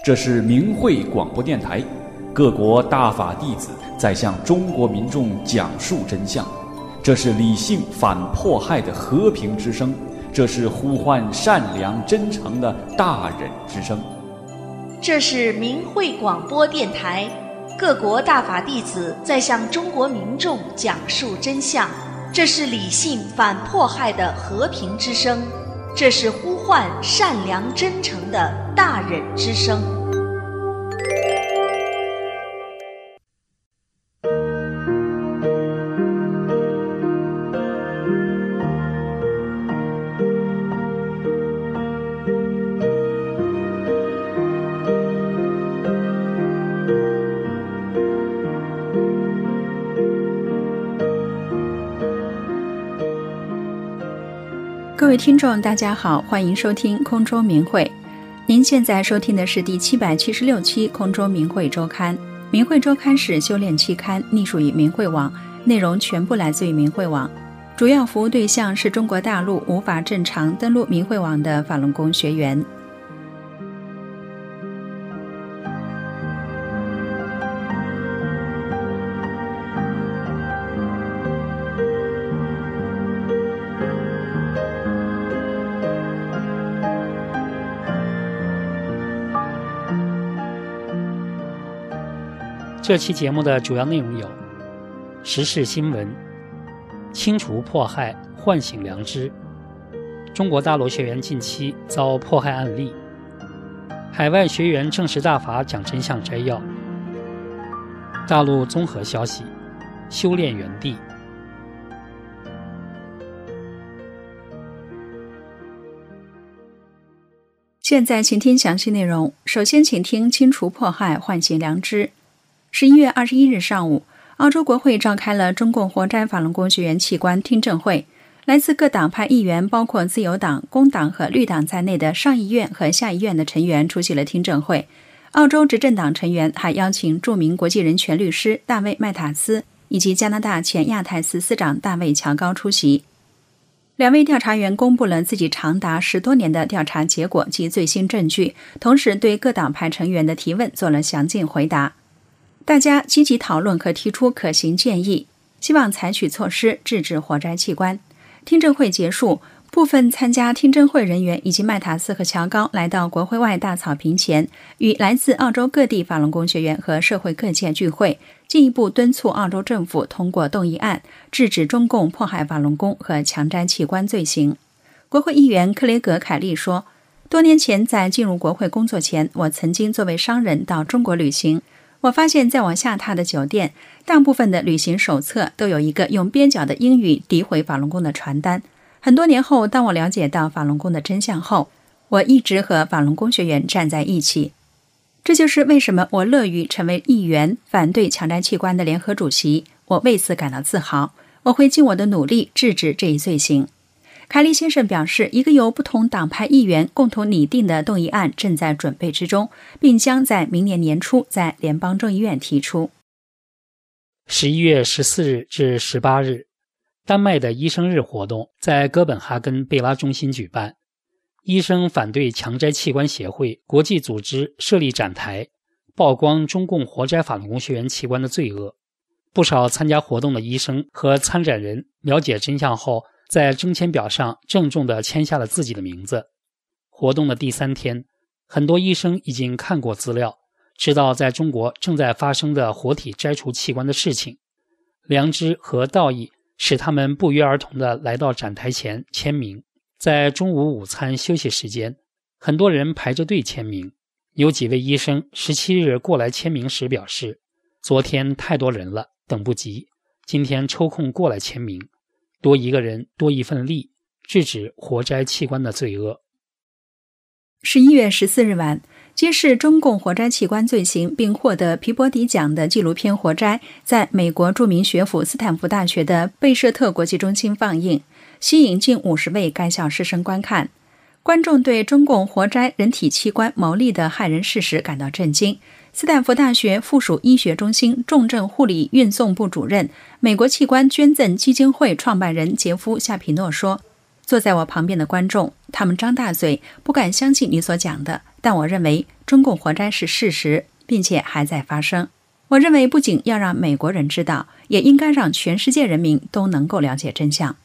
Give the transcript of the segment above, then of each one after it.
这是明慧广播电台，各国大法弟子在向中国民众讲述真相。这是理性反迫害的和平之声，这是呼唤善良真诚的大忍之声。 这是明慧广播电台，各国大法弟子在向中国民众讲述真相。这是理性反迫害的和平之声，这是呼唤善良真诚的大忍之声。 各位听众大家好，欢迎收听空中明慧。您现在收听的是第776期空中明慧周刊。明慧周刊是修炼期刊，隶属于明慧网，内容全部来自于明慧网，主要服务对象是中国大陆无法正常登录明慧网的法轮功学员。 这期节目的主要内容有：时事新闻、清除迫害，唤醒良知；中国大陆学员近期遭迫害案例；海外学员证实大法讲真相摘要；大陆综合消息，修炼园地。 现在请听详细内容。首先请听清除迫害，唤醒良知。11月21日上午，澳洲国会召开了中共活摘法轮功学员器官听证会。来自各党派议员，包括自由党、工党和绿党在内的上议院和下议院的成员出席了听证会。澳洲执政党成员还邀请著名国际人权律师大卫·麦塔斯以及加拿大前亚太司司长大卫·乔高出席。两位调查员公布了自己长达10多年的调查结果及最新证据，同时对各党派成员的提问做了详尽回答。大家积极讨论和提出可行建议，希望采取措施制止活摘器官。听证会结束，部分参加听证会人员以及麦塔斯和乔高来到国会外大草坪前，与来自澳洲各地法轮功学员和社会各界聚会，进一步敦促澳洲政府通过动议案，制止中共迫害法轮功和强摘器官罪行。国会议员克雷格·凯利说，多年前在进入国会工作前，我曾经作为商人到中国旅行。我发现在我下榻的酒店，大部分的旅行手册都有一个用蹩脚的英语诋毁法轮功的传单。很多年后，当我了解到法轮功的真相后，我一直和法轮功学员站在一起。这就是为什么我乐于成为议员反对强摘器官的联合主席，我为此感到自豪。我会尽我的努力制止这一罪行。凯利先生表示，一个由不同党派议员共同拟定的动议案正在准备之中，并将在明年年初在联邦众议院提出。 11月14日至18日，丹麦的医生日活动在哥本哈根贝拉中心举办。医生反对强摘器官协会国际组织设立展台，曝光中共活摘法轮功学员器官的罪恶。不少参加活动的医生和参展人了解真相后，在征签表上郑重地签下了自己的名字。活动的第3天，很多医生已经看过资料，知道在中国正在发生的活体摘除器官的事情。良知和道义使他们不约而同地来到展台前签名。在中午午餐休息时间，很多人排着队签名。有几位医生17日过来签名时表示，昨天太多人了，等不及，今天抽空过来签名，多一个人多一份力，制止活摘器官的罪恶。 11月14日晚，揭示中共活摘器官罪行并获得皮博迪奖的纪录片《活摘》在美国著名学府斯坦福大学的贝舍特国际中心放映，吸引近50位该校师生观看。观众对中共活摘人体器官牟利的骇人事实感到震惊。斯坦福大学附属医学中心重症护理运送部主任、美国器官捐赠基金会创办人杰夫·夏皮诺说，坐在我旁边的观众，他们张大嘴，不敢相信你所讲的，但我认为中共活摘是事实，并且还在发生。我认为不仅要让美国人知道，也应该让全世界人民都能够了解真相。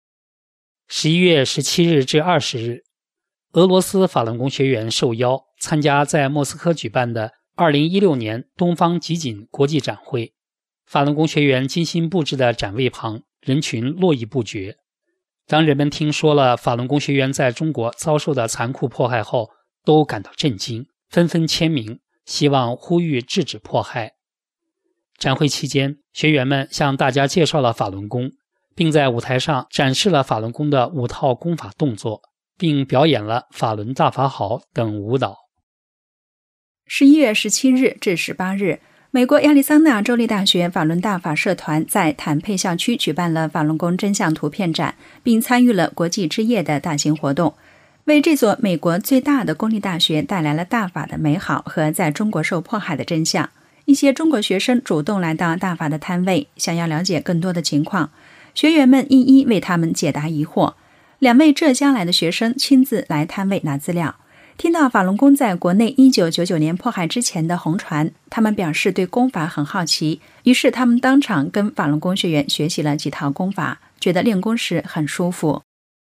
11月17日至20日，俄罗斯法轮功学员受邀参加在莫斯科举办的2016年东方集锦国际展会。法轮功学员精心布置的展位旁，人群络绎不绝。当人们听说了法轮功学员在中国遭受的残酷迫害后，都感到震惊，纷纷签名，希望呼吁制止迫害。展会期间，学员们向大家介绍了法轮功，并在舞台上展示了法轮功的5套功法动作，并表演了法轮大法好等舞蹈。 11月17日至18日，美国亚利桑那州立大学法轮大法社团在坦佩校区举办了法轮功真相图片展，并参与了国际之夜的大型活动，为这所美国最大的公立大学带来了大法的美好和在中国受迫害的真相。一些中国学生主动来到大法的摊位，想要了解更多的情况，学员们一一为他们解答疑惑。2位浙江来的学生亲自来摊位拿资料。听到法轮功在国内1999年迫害之前的红传，他们表示对功法很好奇，于是他们当场跟法轮功学员学习了几套功法，觉得练功时很舒服。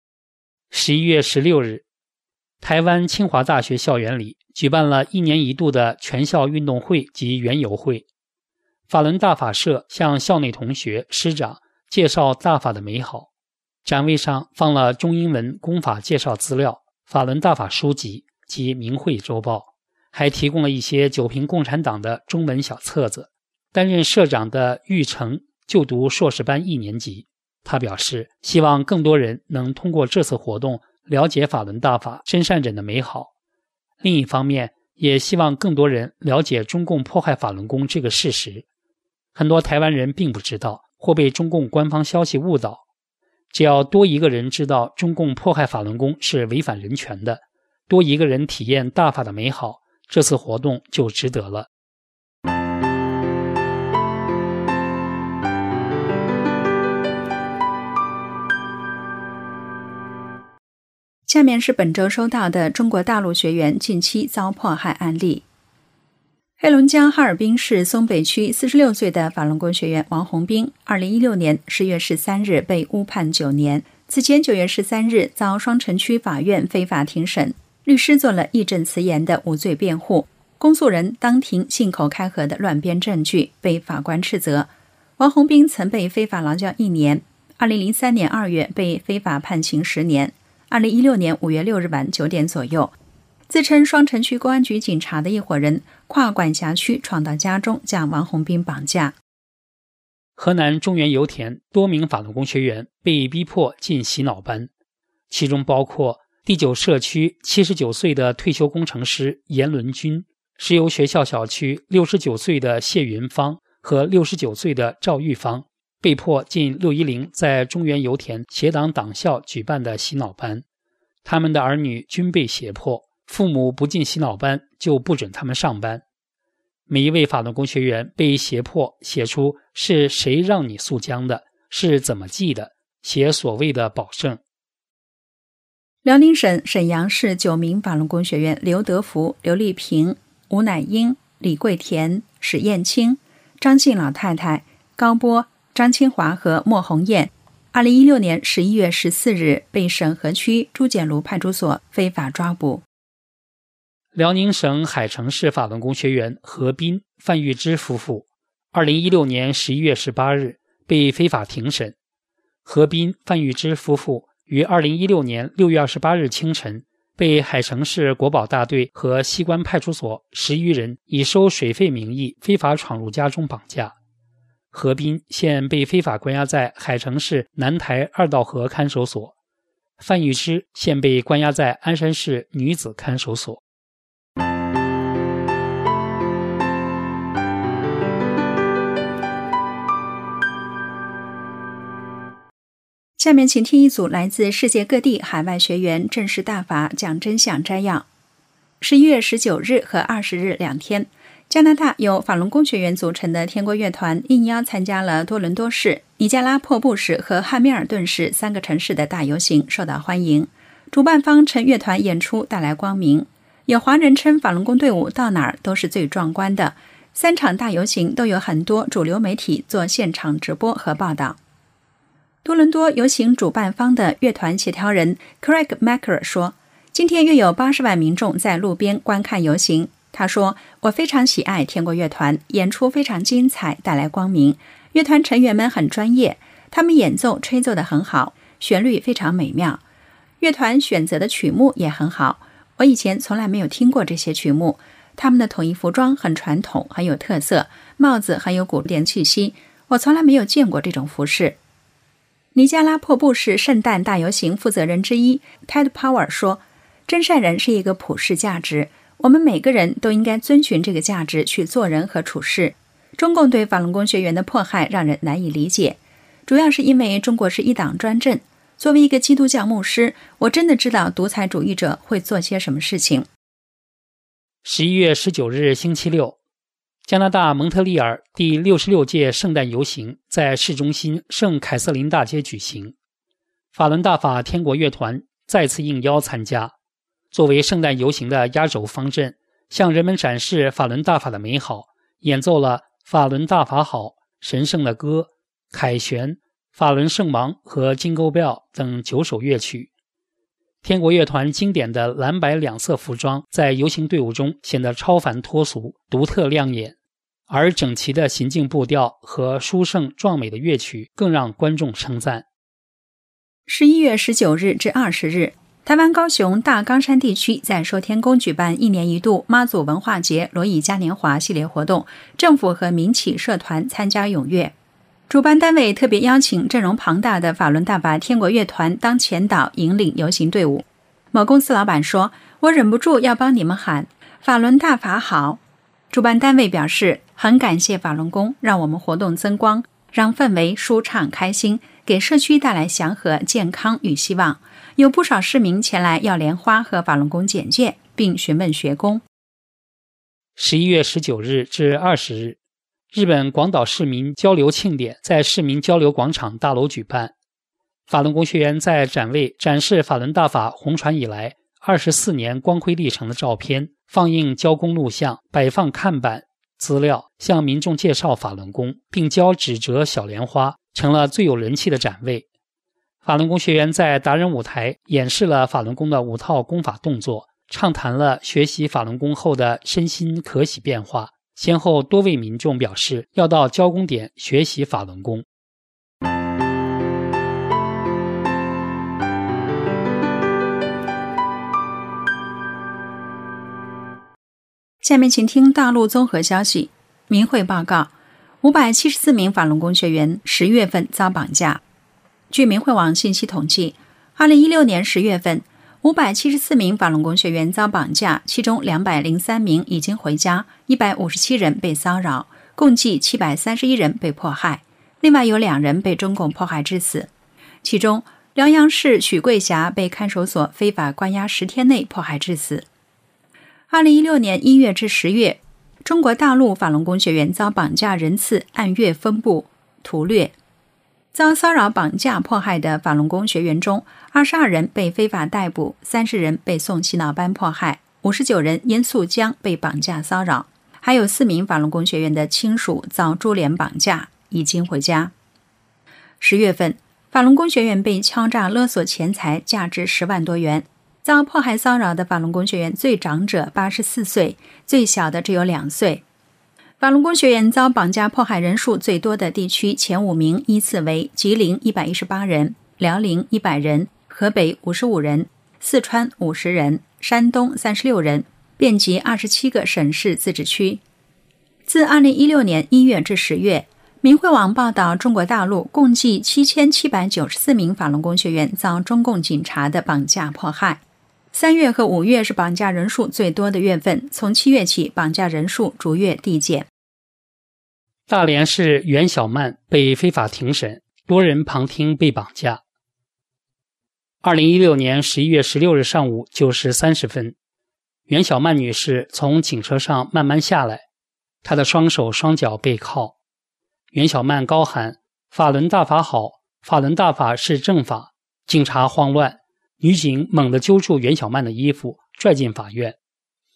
11月16日，台湾清华大学校园里举办了1年1度的全校运动会及园游会。法轮大法社向校内同学、师长介绍大法的美好。展位上放了中英文功法介绍资料、法轮大法书籍及明慧周报，还提供了一些九评共产党的中文小册子。担任社长的玉成就读硕士班1年级，他表示希望更多人能通过这次活动了解法轮大法真善忍的美好。另一方面，也希望更多人了解中共迫害法轮功这个事实。很多台湾人并不知道，或被中共官方消息误导。只要多一个人知道中共迫害法轮功是违反人权的，多一个人体验大法的美好，这次活动就值得了。 下面是本周收到的中国大陆学员近期遭迫害案例。黑龙江哈尔滨市松北区46岁的法轮功学员王洪兵2016年10月13日被误判9年，此前9月13日遭双城区法院非法庭审，律师做了义正辞严的无罪辩护，公诉人当庭信口开河的乱编证据，被法官斥责。王洪兵曾被非法劳教1年，2003年2月被非法判刑10年，2016年5月6日晚9点左右，自称双城区公安局警察的一伙人跨管辖区闯到家中，将王洪兵绑架。 河南中原油田多名法轮功学员被逼迫进洗脑班，其中包括第9社区79岁的退休工程师严伦军，石油学校小区69岁的谢云芳和69岁的赵玉芳，被迫进610在中原油田协党党校举办的洗脑班。他们的儿女均被胁迫，父母不进洗脑班就不准他们上班。每一位法轮功学员被胁迫写出是谁让你诉僵的，是怎么记的，写所谓的保证。 辽宁省沈阳市9名法轮功学员刘德福、刘丽萍、吴乃英、李桂田、史艳青、张姓老太太、高波、张清华和莫红艳2016年11月14日被沈河区朱简庐派出所非法抓捕。 辽宁省海城市法轮功学员何斌、范玉芝夫妇2016年11月18日被非法庭审。何斌、范玉芝夫妇于2016年6月28日清晨被海城市国保大队和西关派出所10余人以收水费名义非法闯入家中绑架。何斌现被非法关押在海城市南台2道河看守所，范玉芝现被关押在鞍山市女子看守所。 下面请听一组来自世界各地海外学员正式大法讲真相摘要。11月19日和20日2天，加拿大由法轮功学员组成的天国乐团应邀参加了多伦多市、尼加拉瀑布市和汉密尔顿市3个城市的大游行，受到欢迎。主办方趁乐团演出带来光明。 有华人称法轮功队伍到哪儿都是最壮观的，3场大游行都有很多主流媒体做现场直播和报道。多伦多游行主办方的乐团协调人 Craig Macker 说，今天约有80万民众在路边观看游行。他说，我非常喜爱天国乐团，演出非常精彩，带来光明。乐团成员们很专业，他们演奏吹奏得很好，旋律非常美妙。乐团选择的曲目也很好，我以前从来没有听过这些曲目。他们的统一服装很传统，很有特色，帽子很有古典气息，我从来没有见过这种服饰。尼加拉瀑布市圣诞大游行负责人之一 Ted Power 说，真善人是一个普世价值，我们每个人都应该遵循这个价值去做人和处事。中共对法轮功学员的迫害让人难以理解，主要是因为中国是一党专政。作为一个基督教牧师，我真的知道独裁主义者会做些什么事情。 11月19日星期六，加拿大蒙特利尔第66届圣诞游行在市中心圣凯瑟琳大街举行。法轮大法天国乐团再次应邀参加，作为圣诞游行的压轴方阵，向人们展示法轮大法的美好，演奏了法轮大法好、神圣的歌、凯旋、法轮圣芒和金钩bell等9首乐曲。天国乐团经典的蓝白两色服装在游行队伍中显得超凡脱俗，独特亮眼，而整齐的行进步调和殊胜壮美的乐曲更让观众称赞。 11月19日至20日，台湾高雄大冈山地区在寿天宫举办1年一度妈祖文化节罗以嘉年华系列活动，政府和民企社团参加踊跃。主办单位特别邀请阵容庞大的法轮大法天国乐团当前导引领游行队伍。某公司老板说，我忍不住要帮你们喊法轮大法好。主办单位表示，很感谢法轮功让我们活动增光，让氛围舒畅开心，给社区带来祥和、健康与希望。有不少市民前来要莲花和法轮功简介，并询问学功。 11月19日至20日，日本广岛市民交流庆典在市民交流广场大楼举办。法轮功学员在展位展示法轮大法红传以来24年光辉历程的照片，放映交功录像，摆放看板资料，向民众介绍法轮功，并交纸折小莲花，成了最有人气的展位。法轮功学员在达人舞台演示了法轮功的5套功法动作，畅谈了学习法轮功后的身心可喜变化。先后多位民众表示要到交功点学习法轮功。 下面请听大陆综合消息。民会报告，574名法轮功学员10月份遭绑架。据民会网信息统计，2016年10月份574名法轮功学员遭绑架，其中203名已经回家，157人被骚扰，共计731人被迫害，另外有2人被中共迫害致死。其中辽阳市许桂霞被看守所非法关押10天内迫害致死。2016年1月至10月，中国大陆法轮功学员遭绑架人次按月分布图略。遭骚扰绑架迫害的法轮功学员中，22人被非法逮捕，30人被送洗脑班迫害，59人因诉江被绑架骚扰，还有4名法轮功学员的亲属遭株连绑架，已经回家。10月份，法轮功学员被敲诈勒索钱财价值10万多元。遭迫害骚扰的法轮功学员最长者84岁，最小的只有2岁。法轮功学员遭绑架迫害人数最多的地区前5名依次为吉林118人、辽宁100人、河北55人、四川50人、山东36人，遍及27个省市自治区。自2016年1月至10月，民会网报道，中国大陆共计7794名法轮功学员遭中共警察的绑架迫害。3月和5月是绑架人数最多的月份，从7月起绑架人数逐月递减。 大连市袁小曼被非法庭审，多人旁听被绑架。2016年11月16日上午9时30分，袁小曼女士从警车上慢慢下来，她的双手双脚背靠。袁小曼高喊法轮大法好，法轮大法是正法。警察慌乱，女警猛地揪住袁小曼的衣服，拽进法院。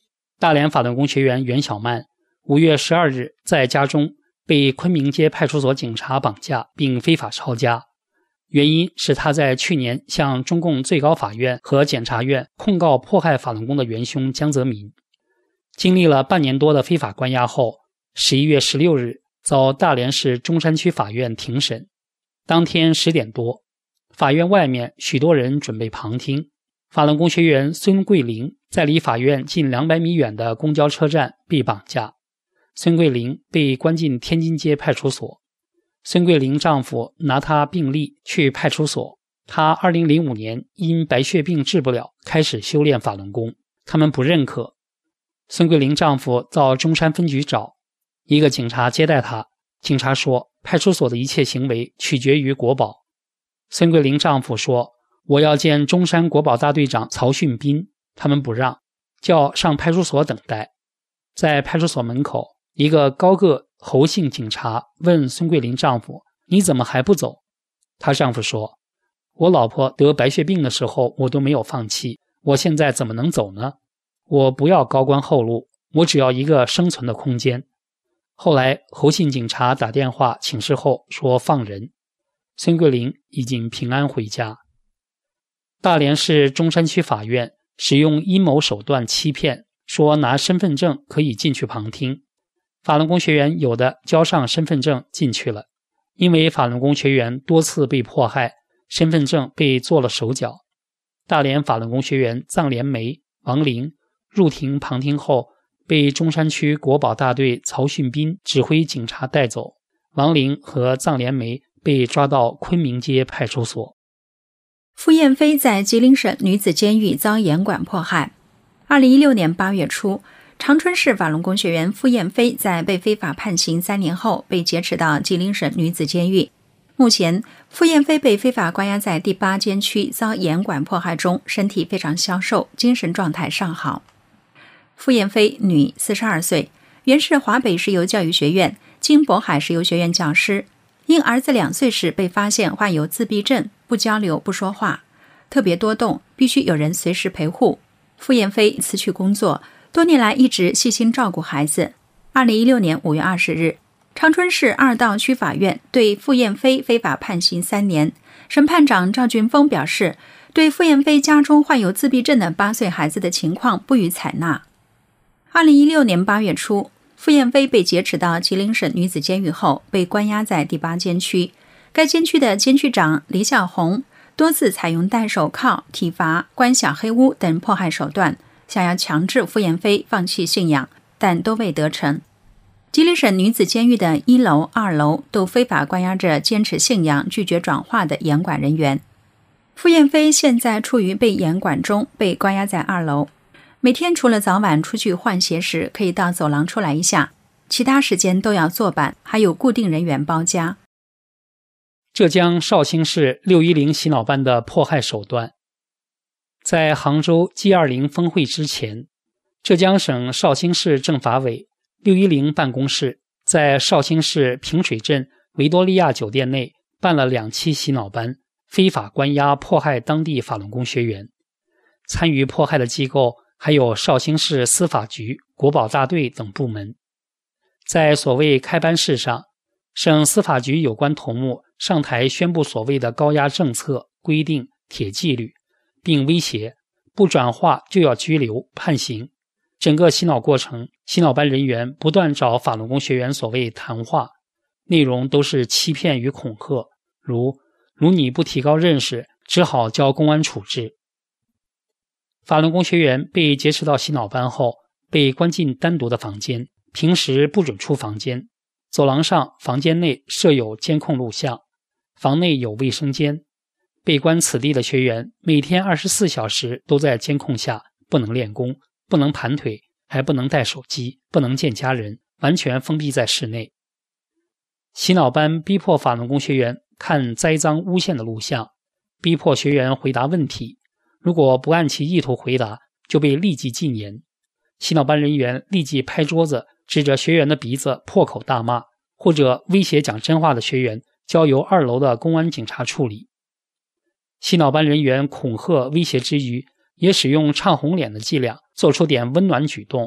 大连法轮功学员袁小曼5月12日在家中被昆明街派出所警察绑架并非法抄家，原因是他在去年向中共最高法院和检察院控告迫害法轮功的元凶江泽民。经历了半年多的非法关押后，11月16日遭大连市中山区法院庭审。当天10点多，法院外面许多人准备旁听。法轮功学员孙桂玲在离法院近200米远的公交车站被绑架，孙桂玲被关进天津街派出所。孙桂玲丈夫拿她病历去派出所，她2005年因白血病治不了，开始修炼法轮功，他们不认可。孙桂玲丈夫到中山分局找，一个警察接待她，警察说派出所的一切行为取决于国保。孙桂玲丈夫说，我要见中山国保大队长曹训斌，他们不让，叫上派出所等待。在派出所门口，一个高个侯姓警察问孙桂玲丈夫，你怎么还不走？她丈夫说，我老婆得白血病的时候我都没有放弃，我现在怎么能走呢？我不要高官厚禄，我只要一个生存的空间。后来侯姓警察打电话请示后说放人，孙桂玲已经平安回家。大连市中山区法院使用阴谋手段欺骗，说拿身份证可以进去旁听。法轮功学员有的交上身份证进去了，因为法轮功学员多次被迫害，身份证被做了手脚。大连法轮功学员臧连梅、王玲入庭旁听后，被中山区国保大队曹训斌指挥警察带走。王玲和臧连梅被抓到昆明街派出所。 傅艳飞在吉林省女子监狱遭严管迫害。2016年8月初，长春市法轮功学员傅艳飞在被非法判刑3年后被劫持到吉林省女子监狱。目前，傅艳飞被非法关押在第8监区，遭严管迫害中，身体非常消瘦，精神状态尚好。傅艳飞，女，42岁，原是华北石油教育学院、京渤海石油学院教师。因儿子2岁时被发现患有自闭症，不交流不说话，特别多动，必须有人随时陪护。傅艳飞辞去工作，多年来一直细心照顾孩子。2016年5月20日，长春市2道区法院对傅艳飞非法判刑3年。审判长赵俊峰表示，对傅艳飞家中患有自闭症的8岁孩子的情况不予采纳。2016年8月初，傅艳飞被劫持到吉林省女子监狱后，被关押在第8监区。该监区的监区长李小红多次采用戴手铐、体罚、关小黑屋等迫害手段，想要强制傅艳飞放弃信仰，但都未得成。吉林省女子监狱的1楼、2楼都非法关押着坚持信仰、拒绝转化的严管人员。傅艳飞现在处于被严管中，被关押在2楼。每天除了早晚出去换鞋时可以到走廊出来一下，其他时间都要坐板，还有固定人员包夹。 浙江绍兴市610洗脑班的迫害手段。在杭州 G20 峰会之前，浙江省绍兴市政法委610办公室在绍兴市平水镇维多利亚酒店内办了2期洗脑班，非法关押迫害当地法轮功学员。参与迫害的机构还有绍兴市司法局、国保大队等部门。在所谓开班式上，省司法局有关头目上台宣布所谓的高压政策、规定、铁纪律，并威胁不转化就要拘留、判刑。整个洗脑过程，洗脑班人员不断找法轮功学员所谓谈话，内容都是欺骗与恐吓，如你不提高认识，只好交公安处置。法轮功学员被劫持到洗脑班后，被关进单独的房间，平时不准出房间。走廊上、房间内设有监控录像，房内有卫生间。被关此地的学员每天24小时都在监控下，不能练功，不能盘腿，还不能带手机，不能见家人，完全封闭在室内。洗脑班逼迫法轮功学员看栽赃诬陷的录像，逼迫学员回答问题，如果不按其意图回答，就被立即禁言。洗脑班人员立即拍桌子，指着学员的鼻子破口大骂，或者威胁讲真话的学员交由2楼的公安警察处理。洗脑班人员恐吓威胁之余，也使用唱红脸的伎俩，做出点温暖举动，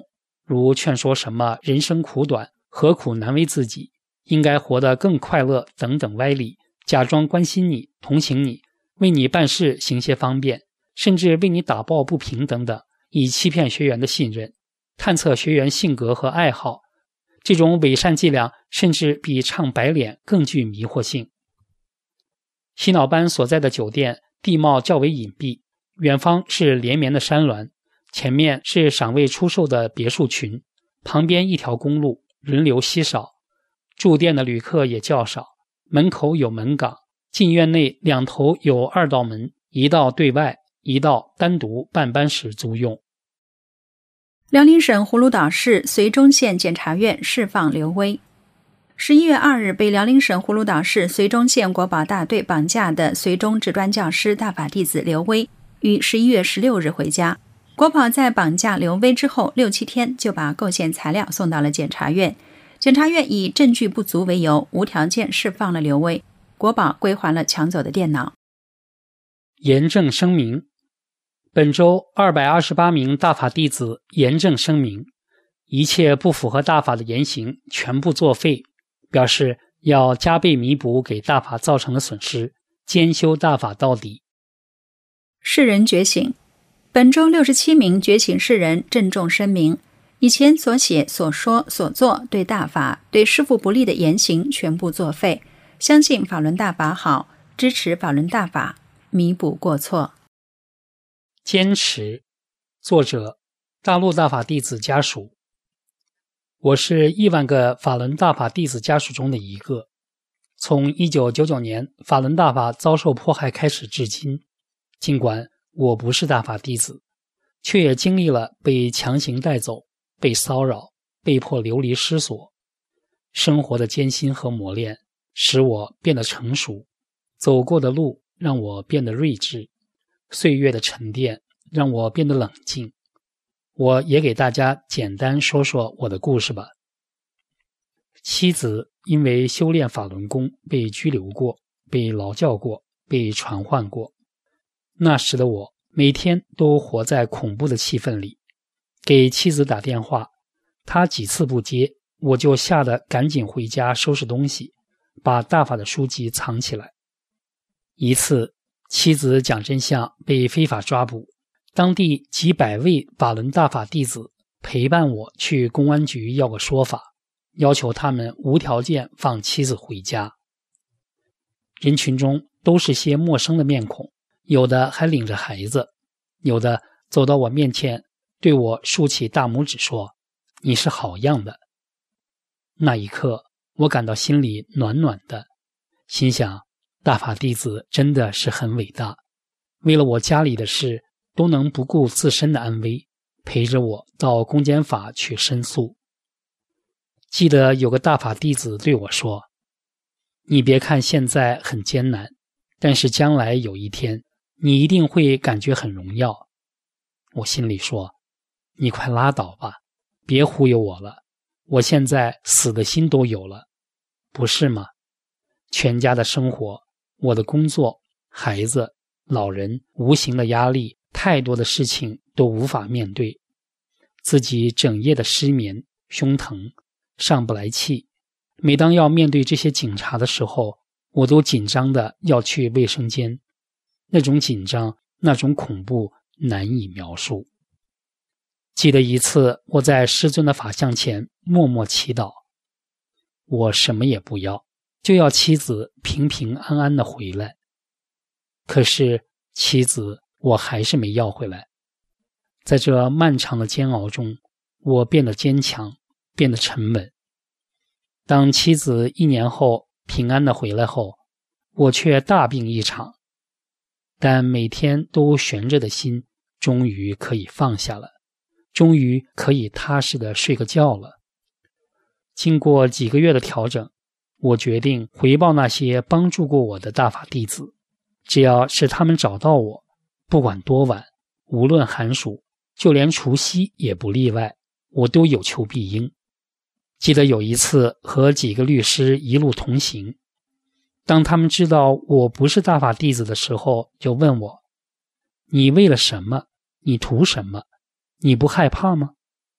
如劝说什么人生苦短，何苦难为自己，应该活得更快乐等等歪理，假装关心你、同情你，为你办事行些方便，甚至为你打抱不平等等，以欺骗学员的信任，探测学员性格和爱好。这种伪善伎俩甚至比唱白脸更具迷惑性。洗脑班所在的酒店地貌较为隐蔽，远方是连绵的山峦，前面是尚未出售的别墅群，旁边一条公路，人流稀少，住店的旅客也较少，门口有门岗，进院内两头有2道门，一道对外，一道单独办班时租用。 辽宁省葫芦岛市绥中县检察院释放刘威。11月2日，被辽宁省葫芦岛市绥中县国保大队绑架的绥中职专教师大法弟子刘威，于11月16日回家。国保在绑架刘威之后6、7天，就把构陷材料送到了检察院。检察院以证据不足为由，无条件释放了刘威。国保归还了抢走的电脑。 严正声明：本周228名大法弟子严正声明，一切不符合大法的言行全部作废，表示要加倍弥补给大法造成的损失，兼修大法到底。 世人觉醒。本周67名觉醒世人郑重声明，以前所写、所说、所做对大法、对师父不利的言行全部作废，相信法轮大法好，支持法轮大法，弥补过错。 坚持。作者：大陆大法弟子家属。我是亿万个法轮大法弟子家属中的一个。从1999年法轮大法遭受迫害开始至今，尽管我不是大法弟子，却也经历了被强行带走、被骚扰、被迫流离失所。生活的艰辛和磨练使我变得成熟，走过的路让我变得睿智，岁月的沉淀让我变得冷静。我也给大家简单说说我的故事吧。妻子因为修炼法轮功被拘留过，被劳教过，被传唤过。那时的我每天都活在恐怖的气氛里，给妻子打电话，她几次不接，我就吓得赶紧回家收拾东西，把大法的书籍藏起来。一次，妻子讲真相被非法抓捕，当地几百位法轮大法弟子陪伴我去公安局要个说法，要求他们无条件放妻子回家。人群中都是些陌生的面孔，有的还领着孩子，有的走到我面前对我竖起大拇指说：“你是好样的。”那一刻我感到心里暖暖的，心想大法弟子真的是很伟大，为了我家里的事都能不顾自身的安危，陪着我到公检法去申诉。记得有个大法弟子对我说：“你别看现在很艰难，但是将来有一天你一定会感觉很荣耀。”我心里说：“你快拉倒吧，别忽悠我了，我现在死的心都有了，不是吗？全家的生活，我的工作，孩子，老人，无形的压力，太多的事情都无法面对，自己整夜的失眠，胸疼，上不来气。每当要面对这些警察的时候，我都紧张的要去卫生间，那种紧张，那种恐怖难以描述。记得一次我在师尊的法像前默默祈祷，我什么也不要，就要妻子平平安安的回来。可是妻子我还是没要回来。在这漫长的煎熬中，我变得坚强，变得沉稳。当妻子1年后平安的回来后，我却大病一场，但每天都悬着的心终于可以放下了，终于可以踏实的睡个觉了。经过几个月的调整，我决定回报那些帮助过我的大法弟子，只要是他们找到我，不管多晚，无论寒暑，就连除夕也不例外，我都有求必应。记得有一次和几个律师一路同行，当他们知道我不是大法弟子的时候，就问我：“你为了什么？你图什么？你不害怕吗？”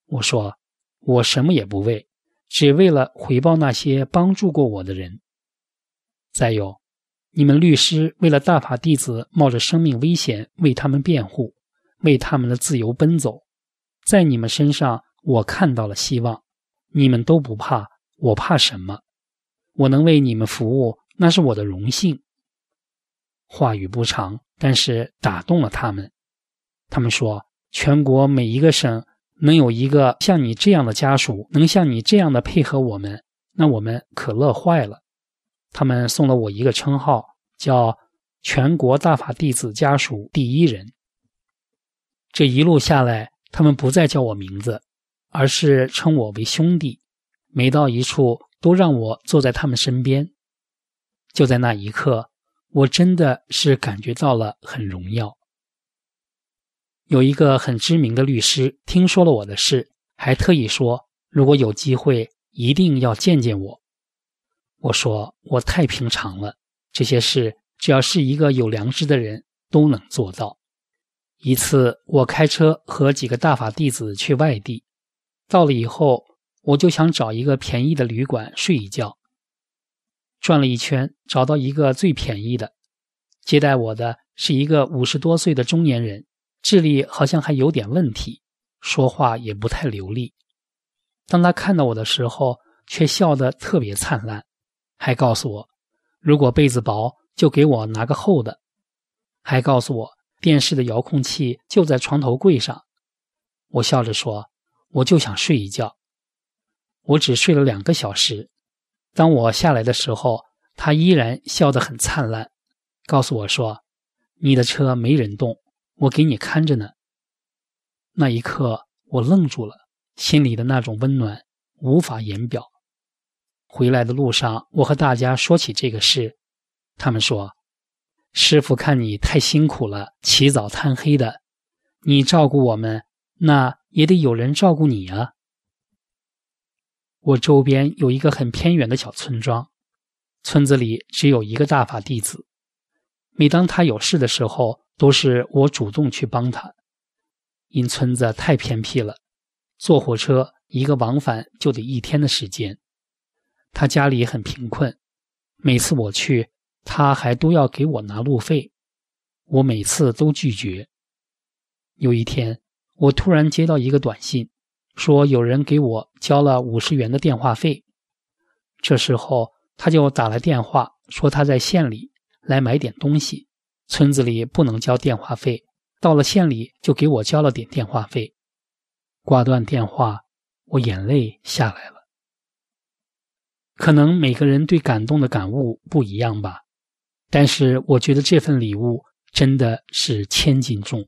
我说，我什么也不为，只为了回报那些帮助过我的人。再有，你们律师为了大法弟子冒着生命危险为他们辩护，为他们的自由奔走，在你们身上我看到了希望。你们都不怕，我怕什么？我能为你们服务，那是我的荣幸。话语不长，但是打动了他们。他们说，全国每一个省能有一个像你这样的家属，能像你这样的配合我们，那我们可乐坏了。他们送了我一个称号，叫全国大法弟子家属第一人。这一路下来，他们不再叫我名字，而是称我为兄弟，每到一处都让我坐在他们身边。就在那一刻，我真的是感觉到了很荣耀。有一个很知名的律师听说了我的事，还特意说，如果有机会一定要见见我。我说，我太平常了，这些事只要是一个有良知的人都能做到。一次我开车和几个大法弟子去外地，到了以后我就想找一个便宜的旅馆睡一觉。转了一圈，找到一个最便宜的，接待我的是一个50多岁的中年人，智力好像还有点问题，说话也不太流利。当他看到我的时候，却笑得特别灿烂，还告诉我，如果被子薄就给我拿个厚的，还告诉我电视的遥控器就在床头柜上。我笑着说，我就想睡一觉。我只睡了2个小时。当我下来的时候，他依然笑得很灿烂，告诉我说，你的车没人动，我给你看着呢。那一刻我愣住了，心里的那种温暖无法言表。回来的路上，我和大家说起这个事，他们说，师父看你太辛苦了，起早贪黑的，你照顾我们，那也得有人照顾你啊。我周边有一个很偏远的小村庄，村子里只有一个大法弟子，每当他有事的时候，都是我主动去帮他。因村子太偏僻了，坐火车一个往返就得1天的时间。他家里很贫困，每次我去，他还都要给我拿路费，我每次都拒绝。有一天，我突然接到一个短信，说有人给我交了50元的电话费。这时候他就打来电话，说他在县里来买点东西，村子里不能交电话费，到了县里就给我交了点电话费。挂断电话，我眼泪下来了。可能每个人对感动的感悟不一样吧，但是我觉得这份礼物真的是千斤重。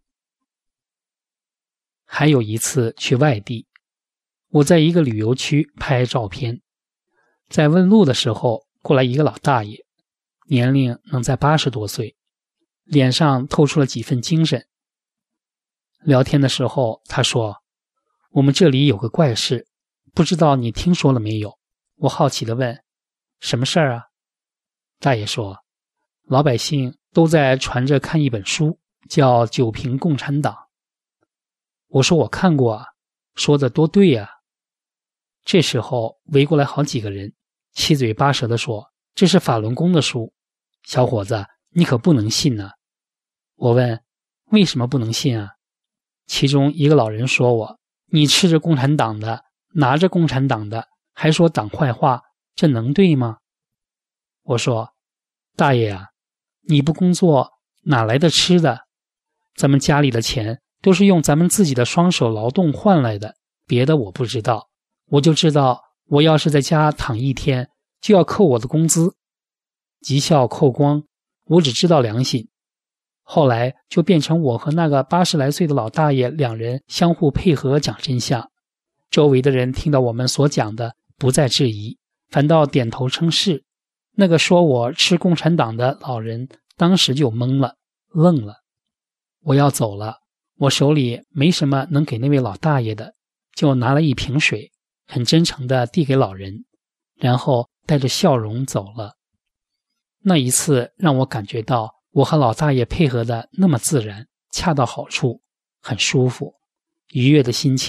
还有一次去外地，我在一个旅游区拍照片，在问路的时候，过来一个老大爷，年龄能在80多岁，脸上透出了几分精神。聊天的时候，他说，我们这里有个怪事，不知道你听说了没有？我好奇地问，什么事儿啊？大爷说，老百姓都在传着看一本书，叫《九评共产党》。我说我看过啊，说的多对啊。这时候围过来好几个人，七嘴八舌地说，这是法轮功的书，小伙子，你可不能信啊。我问，为什么不能信啊？其中一个老人说我，你吃着共产党的，拿着共产党的，还说党坏话，这能对吗？我说，大爷啊，你不工作哪来的吃的？咱们家里的钱都是用咱们自己的双手劳动换来的，别的我不知道，我就知道我要是在家躺1天就要扣我的工资，绩效扣光，我只知道良心。后来就变成我和那个80来岁的老大爷2人相互配合讲真相，周围的人听到我们所讲的不再质疑，反倒点头称是。那个说我吃共产党的老人当时就懵了，愣了。我要走了，我手里没什么能给那位老大爷的，就拿了一瓶水，很真诚地递给老人，然后带着笑容走了。那一次让我感觉到我和老大爷配合的那么自然，恰到好处，很舒服，愉悦的心情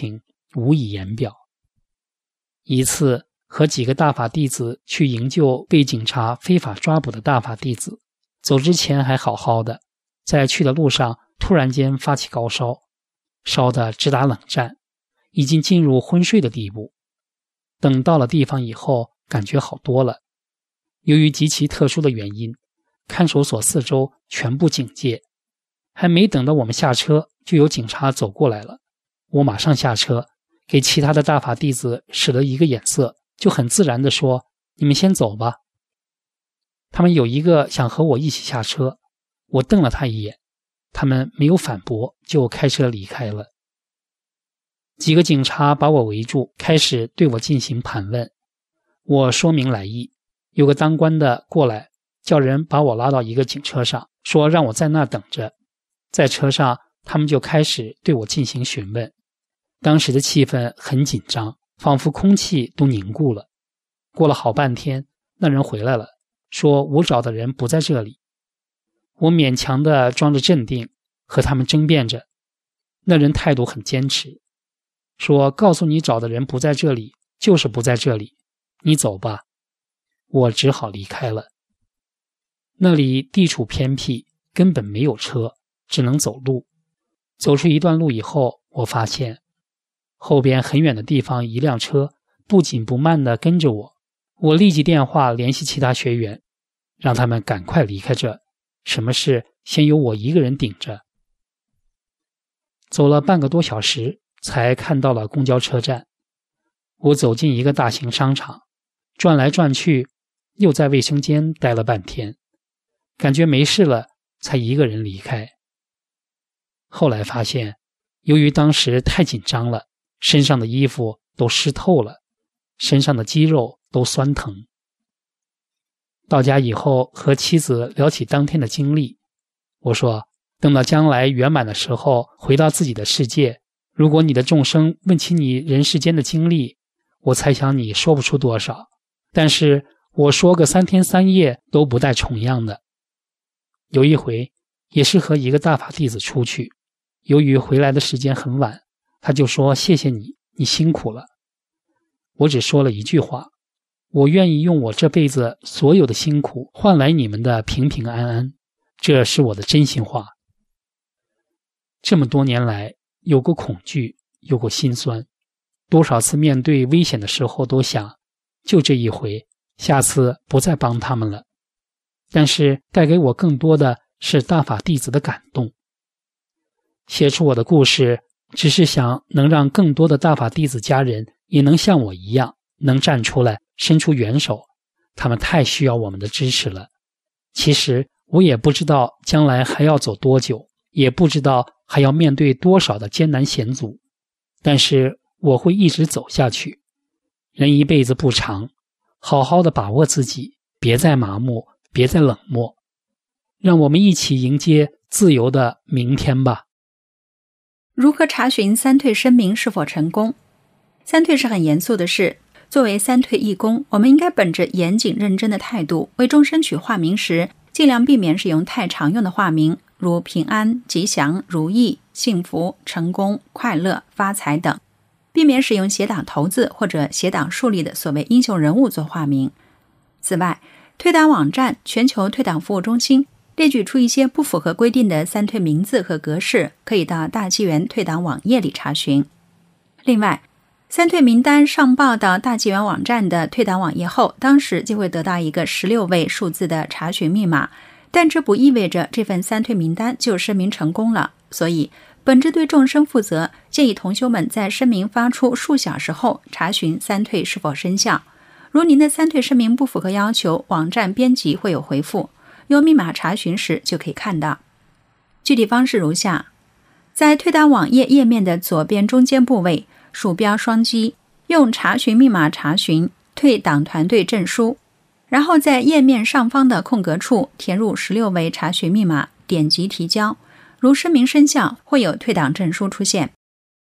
无以言表。一次和几个大法弟子去营救被警察非法抓捕的大法弟子，走之前还好好的，在去的路上突然间发起高烧，烧得直打冷战，已经进入昏睡的地步。等到了地方以后，感觉好多了。由于极其特殊的原因，看守所四周全部警戒，还没等到我们下车，就有警察走过来了。我马上下车，给其他的大法弟子使了一个眼色，就很自然地说：“你们先走吧。”他们有一个想和我一起下车，我瞪了他一眼，他们没有反驳，就开车离开了。几个警察把我围住，开始对我进行盘问。我说明来意，有个当官的过来，叫人把我拉到一个警车上，说让我在那等着。在车上，他们就开始对我进行询问。当时的气氛很紧张，仿佛空气都凝固了。过了好半天，那人回来了，说我找的人不在这里。我勉强地装着镇定，和他们争辩着。那人态度很坚持，说告诉你找的人不在这里，就是不在这里，你走吧。我只好离开了。那里地处偏僻，根本没有车，只能走路。走出一段路以后，我发现后边很远的地方一辆车不紧不慢地跟着我。我立即电话联系其他学员，让他们赶快离开这，什么事先由我一个人顶着。走了半个多小时才看到了公交车站。我走进一个大型商场，转来转去，又在卫生间待了半天，感觉没事了，才一个人离开。后来发现，由于当时太紧张了，身上的衣服都湿透了，身上的肌肉都酸疼。到家以后和妻子聊起当天的经历，我说等到将来圆满的时候，回到自己的世界，如果你的众生问起你人世间的经历，我猜想你说不出多少，但是我说个3天3夜都不带重样的。有一回也是和一个大法弟子出去，由于回来的时间很晚，他就说谢谢你，你辛苦了。我只说了一句话，我愿意用我这辈子所有的辛苦换来你们的平平安安，这是我的真心话。这么多年来，有过恐惧，有过心酸，多少次面对危险的时候都想，就这一回，下次不再帮他们了。但是带给我更多的是大法弟子的感动。写出我的故事，只是想能让更多的大法弟子家人也能像我一样，能站出来伸出援手，他们太需要我们的支持了。其实我也不知道将来还要走多久，也不知道还要面对多少的艰难险阻，但是我会一直走下去。人一辈子不长，好好的把握自己，别再麻木，别再冷漠，让我们一起迎接自由的明天吧。 如何查询三退声明是否成功？三退是很严肃的事，作为三退义工，我们应该本着严谨认真的态度，为众生取化名时，尽量避免使用太常用的化名，如平安、吉祥、如意、幸福、成功、快乐、发财等，避免使用写党头字或者写党树立的所谓英雄人物做化名。此外，退党网站、全球退党服务中心列举出一些不符合规定的三退名字和格式，可以到大纪元退党网页里查询。另外，三退名单上报到大纪元网站的退党网页后，当时就会得到一个16位数字的查询密码，但这不意味着这份三退名单就声明成功了。所以本着对众生负责，建议同修们在声明发出数小时后查询三退是否生效。如您的三退声明不符合要求，网站编辑会有回复，用密码查询时就可以看到。具体方式如下：在退党网页页面的左边中间部位，鼠标双击，用查询密码查询退党团队证书，然后在页面上方的空格处填入16位查询密码，点击提交。如声明生效，会有退党证书出现。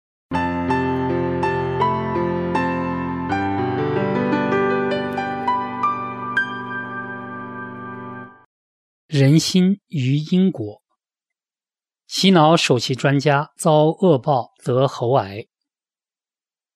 人心于因果。洗脑首席专家遭恶报得喉癌。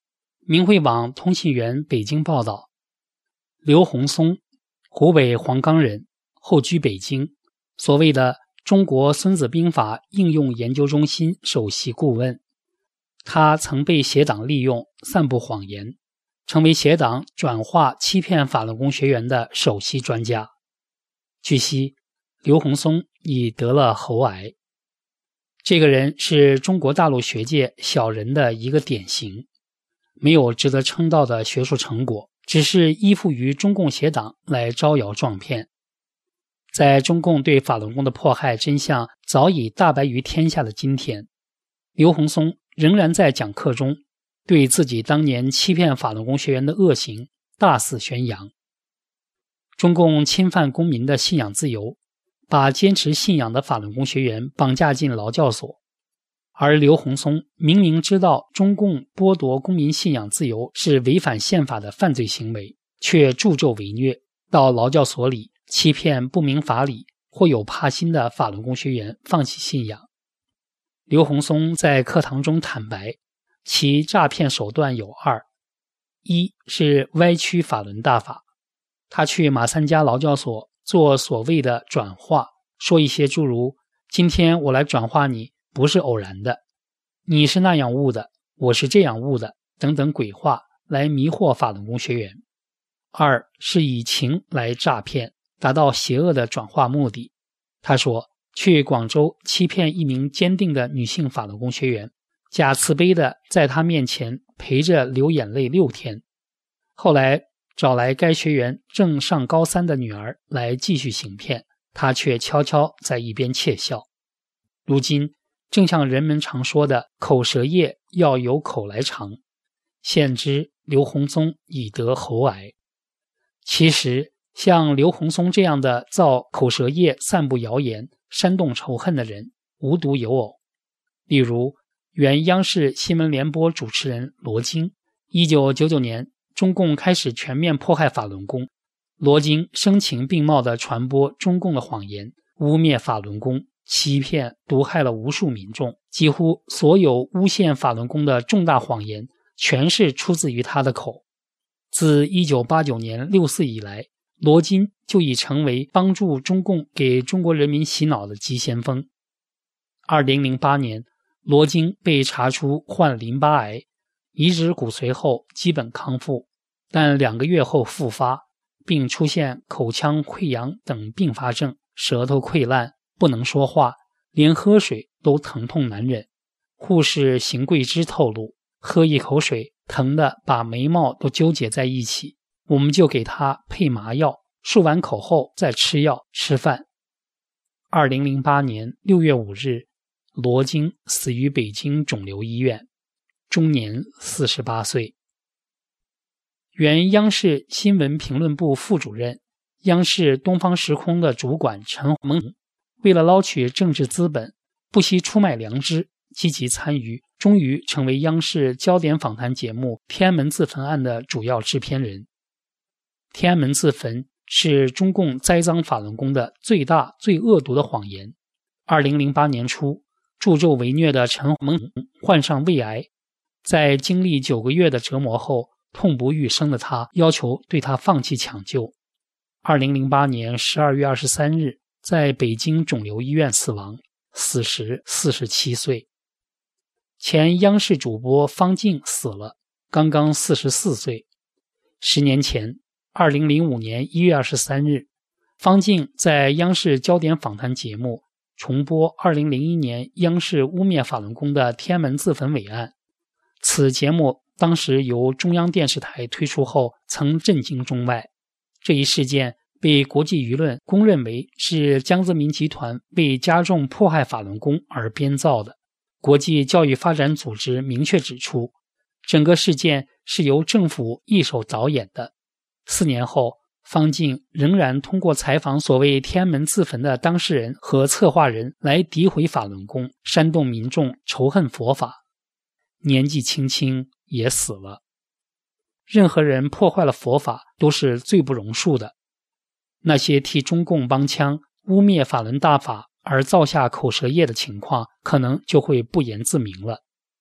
明慧网通信员北京报道，刘洪松，湖北黄冈人，后居北京，所谓的中国孙子兵法应用研究中心首席顾问。他曾被邪党利用，散布谎言，成为邪党转化欺骗法轮功学员的首席专家。据悉，刘洪松已得了喉癌。这个人是中国大陆学界小人的一个典型，没有值得称道的学术成果，只是依附于中共邪党来招摇撞骗。在中共对法轮功的迫害真相早已大白于天下的今天，刘洪松仍然在讲课中对自己当年欺骗法轮功学员的恶行大肆宣扬。中共侵犯公民的信仰自由，把坚持信仰的法轮功学员绑架进劳教所，而刘洪松明明知道中共剥夺公民信仰自由是违反宪法的犯罪行为，却助纣为虐，到劳教所里欺骗不明法理或有怕心的法轮功学员放弃信仰。刘洪松在课堂中坦白，其诈骗手段有二：一是歪曲法轮大法，他去马三家劳教所做所谓的转化，说一些诸如今天我来转化你不是偶然的，你是那样悟的，我是这样悟的等等鬼话来迷惑法轮功学员。二是以情来诈骗，达到邪恶的转化目的。他说去广州欺骗一名坚定的女性法轮功学员，假慈悲的在他面前陪着流眼泪6天，后来找来该学员正上高3的女儿来继续行骗，他却悄悄在一边窃笑。如今正像人们常说的口舌业要由口来尝，现知刘洪松已得喉癌。其实像刘洪松这样的造口舌业、散布谣言、煽动仇恨的人无独有偶。例如原央视新闻联播主持人罗京，1999年中共开始全面迫害法轮功，罗京声情并茂地传播中共的谎言，污蔑法轮功，欺骗毒害了无数民众，几乎所有诬陷法轮功的重大谎言全是出自于他的口。自1989年6四以来，罗京就已成为帮助中共给中国人民洗脑的急先锋。2008年，罗京被查出患淋巴癌，移植骨髓后基本康复，但2个月后复发，并出现口腔溃疡等并发症，舌头溃烂，不能说话，连喝水都疼痛难忍。护士邢桂芝透露，喝一口水疼得把眉毛都纠结在一起，我们就给他配麻药，漱完口后再吃药吃饭。2008年6月5日，罗京死于北京肿瘤医院，终年48岁。原央视新闻评论部副主任、央视东方时空的主管陈蒙，为了捞取政治资本，不惜出卖良知，积极参与，终于成为央视焦点访谈节目《天安门自焚案》的主要制片人。天安门自焚是中共栽赃法轮功的最大最恶毒的谎言。2008年初，助纣为虐的陈蒙患上胃癌，在经历9个月的折磨后，痛不欲生的他要求对他放弃抢救。2008年12月23日，在北京肿瘤医院死亡，死时47岁。前央视主播方静死了，刚刚44岁。10年前，2005年1月23日，方静在央视焦点访谈节目重播2001年央视污蔑法轮功的天安门自焚伪案。此节目当时由中央电视台推出后，曾震惊中外。这一事件被国际舆论公认为是江泽民集团为加重迫害法轮功而编造的。国际教育发展组织明确指出，整个事件是由政府一手导演的。4年后，方静仍然通过采访所谓天安门自焚的当事人和策划人来诋毁法轮功，煽动民众仇恨佛法。年纪轻轻也死了。任何人破坏了佛法都是罪不容恕的。那些替中共帮腔、污蔑法轮大法而造下口舌业的情况，可能就会不言自明了。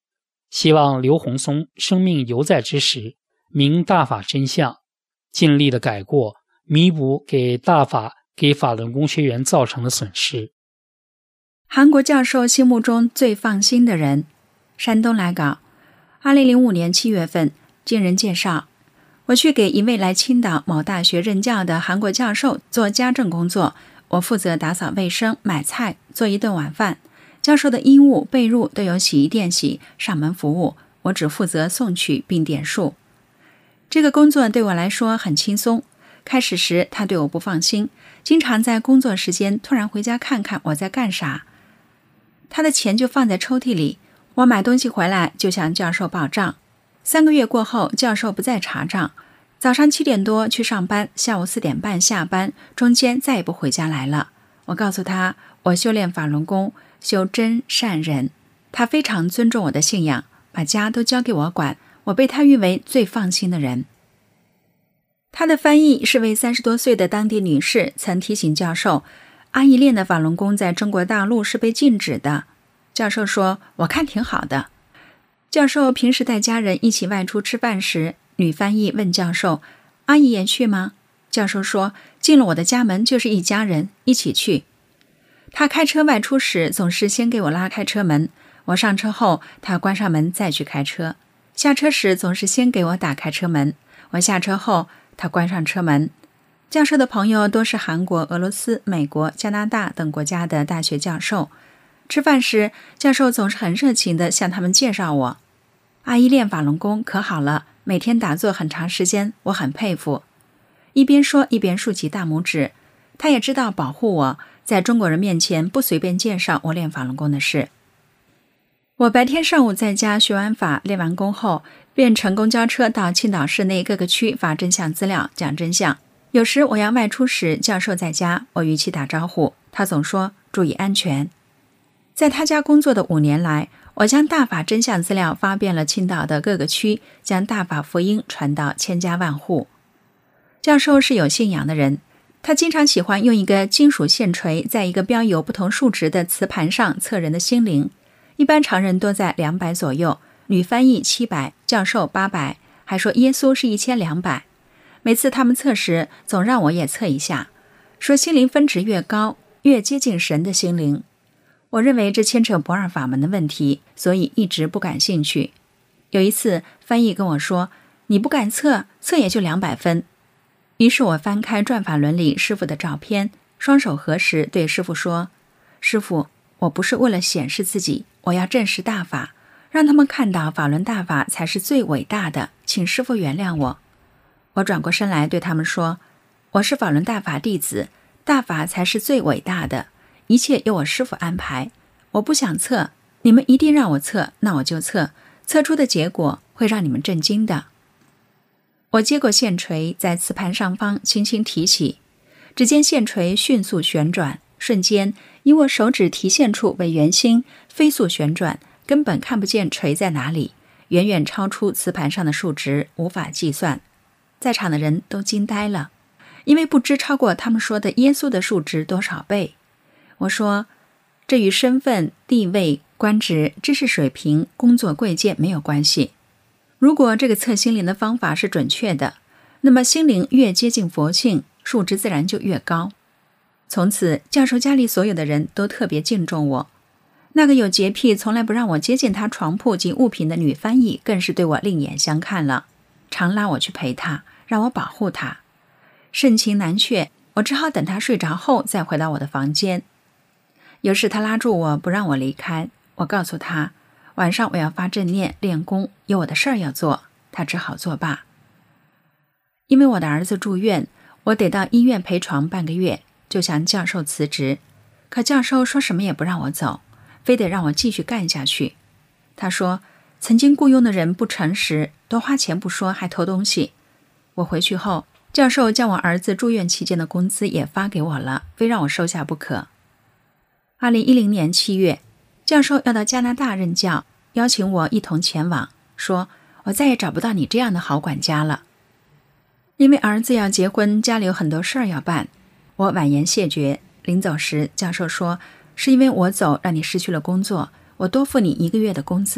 希望刘洪松生命犹在之时，明大法真相，尽力的改过，弥补给大法给法轮功学员造成的损失。 韩国教授心目中最放心的人。山东来稿，2005年7月份，经人介绍，我去给一位来青岛某大学任教的韩国教授做家政工作，我负责打扫卫生、买菜、做一顿晚饭。教授的衣物、被褥都由洗衣店洗，上门服务，我只负责送取并点数。这个工作对我来说很轻松。开始时他对我不放心，经常在工作时间突然回家看看我在干啥。他的钱就放在抽屉里，我买东西回来就向教授报账。3个月过后，教授不再查账，早上7点多去上班，下午4点半下班，中间再也不回家来了。我告诉他，我修炼法轮功，修真善忍。他非常尊重我的信仰，把家都交给我管，我被他誉为最放心的人。他的翻译是位30多岁的当地女士，曾提醒教授，阿姨练的法轮功在中国大陆是被禁止的。教授说，我看挺好的。教授平时带家人一起外出吃饭时，女翻译问教授，阿姨也去吗？教授说，进了我的家门就是一家人，一起去。他开车外出时总是先给我拉开车门，我上车后他关上门再去开车。下车时总是先给我打开车门，我下车后他关上车门。教授的朋友都是韩国、俄罗斯、美国、加拿大等国家的大学教授。吃饭时，教授总是很热情地向他们介绍我。阿姨练法轮功可好了，每天打坐很长时间，我很佩服。一边说一边竖起大拇指。他也知道保护我，在中国人面前不随便介绍我练法轮功的事。我白天上午在家学完法，练完功后，便乘公交车到青岛市内各个区发真相资料，讲真相。有时我要外出时，教授在家，我与其打招呼，他总说注意安全。在他家工作的5年来，我将大法真相资料发遍了青岛的各个区，将大法福音传到千家万户。教授是有信仰的人，他经常喜欢用一个金属线锤在一个标有不同数值的磁盘上测人的心灵，一般常人多在200左右，女翻译700，教授800，还说耶稣是1200。每次他们测时，总让我也测一下，说心灵分值越高，越接近神的心灵。我认为这牵扯不二法门的问题，所以一直不感兴趣。有一次，翻译跟我说，你不敢测，测也就200分。于是我翻开转法轮里师父的照片，双手合十对师父说，师父，我不是为了显示自己，我要证实大法，让他们看到法轮大法才是最伟大的，请师父原谅我。我转过身来对他们说，我是法轮大法弟子，大法才是最伟大的，一切由我师父安排，我不想测，你们一定让我测，那我就测，测出的结果会让你们震惊的。我接过线锤，在磁盘上方轻轻提起，只见线锤迅速旋转，瞬间以我手指提线处为圆心，飞速旋转，根本看不见锤在哪里，远远超出磁盘上的数值，无法计算。在场的人都惊呆了，因为不知超过他们说的耶稣的数值多少倍。我说，这与身份、地位、官职、知识水平、工作贵贱没有关系。如果这个测心灵的方法是准确的，那么心灵越接近佛性，数值自然就越高。从此，教授家里所有的人都特别敬重我。那个有洁癖、从来不让我接近他床铺及物品的女翻译，更是对我另眼相看了，常拉我去陪他，让我保护他。盛情难却，我只好等他睡着后再回到我的房间。有时他拉住我不让我离开，我告诉他，晚上我要发正念练功，有我的事儿要做，他只好作罢。因为我的儿子住院，我得到医院陪床半个月，就向教授辞职。可教授说什么也不让我走，非得让我继续干下去。他说，曾经雇佣的人不诚实，多花钱不说，还偷东西。我回去后，教授将我儿子住院期间的工资也发给我了，非让我收下不可。2010年7月，教授要到加拿大任教，邀请我一同前往，说我再也找不到你这样的好管家了。因为儿子要结婚，家里有很多事儿要办，我婉言谢绝。临走时，教授说，是因为我走让你失去了工作，我多付你1个月的工资，你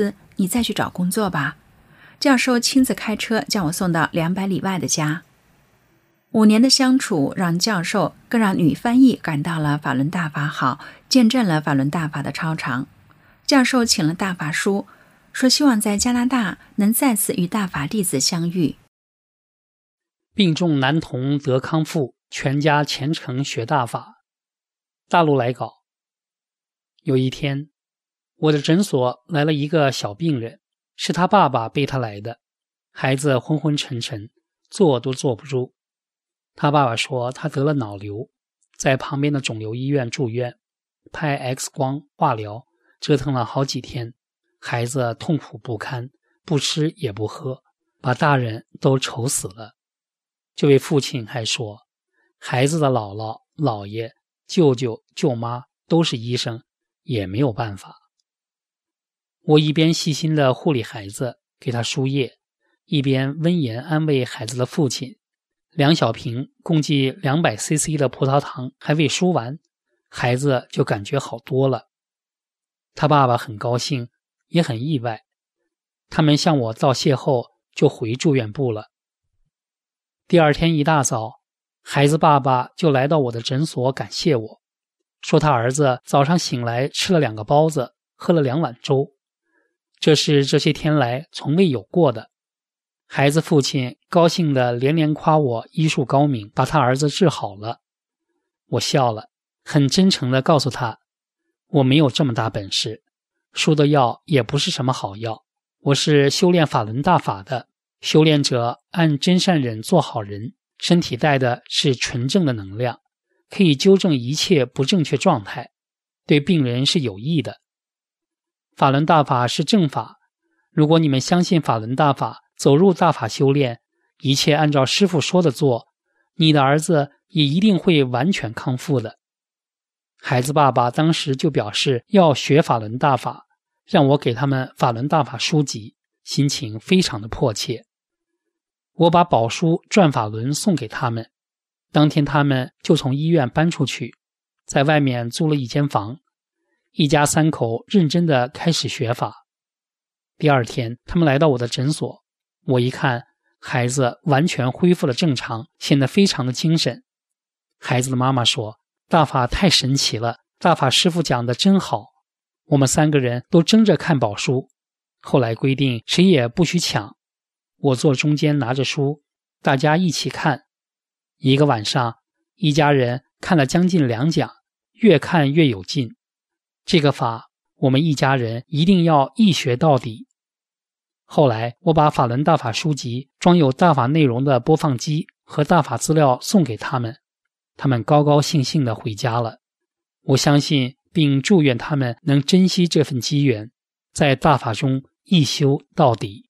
你再去找工作吧。教授亲自开车将我送到200里外的家。5年的相处让教授更让女翻译感到了法轮大法好，见证了法轮大法的超常。教授请了大法书，说希望在加拿大能再次与大法弟子相遇。 病重男童得康复，全家虔诚学大法。大陆来稿。有一天，我的诊所来了一个小病人，是他爸爸背他来的，孩子昏昏沉沉，坐都坐不住。他爸爸说他得了脑瘤，在旁边的肿瘤医院住院，拍 X 光、化疗，折腾了好几天，孩子痛苦不堪，不吃也不喝，把大人都愁死了。这位父亲还说，孩子的姥姥、姥爷、舅舅、舅妈都是医生，也没有办法。我一边细心地护理孩子，给他输液，一边温言安慰孩子的父亲。2小瓶共计200cc 的葡萄糖还未输完，孩子就感觉好多了。他爸爸很高兴，也很意外。他们向我道谢后就回住院部了。第二天一大早，孩子爸爸就来到我的诊所感谢我，说他儿子早上醒来吃了2个包子，喝了2碗粥，这是这些天来从未有过的。孩子父亲高兴地连连夸我医术高明，把他儿子治好了。我笑了，很真诚地告诉他，我没有这么大本事，输的药也不是什么好药，我是修炼法轮大法的。修炼者按真善忍做好人，身体带的是纯正的能量，可以纠正一切不正确状态，对病人是有益的。法轮大法是正法，如果你们相信法轮大法，走入大法修炼，一切按照师父说的做，你的儿子也一定会完全康复的。孩子爸爸当时就表示要学法轮大法，让我给他们法轮大法书籍，心情非常的迫切。我把宝书转法轮送给他们，当天他们就从医院搬出去，在外面租了一间房，一家3口认真地开始学法。第二天他们来到我的诊所，我一看，孩子完全恢复了正常，显得非常的精神。孩子的妈妈说，大法太神奇了，大法师父讲的真好。我们3个人都争着看宝书，后来规定谁也不许抢，我坐中间拿着书，大家一起看。一个晚上，一家人看了将近2讲，越看越有劲。这个法，我们一家人一定要一学到底。后来我把法轮大法书籍装有大法内容的播放机和大法资料送给他们，他们高高兴兴地回家了。我相信并祝愿他们能珍惜这份机缘，在大法中一修到底。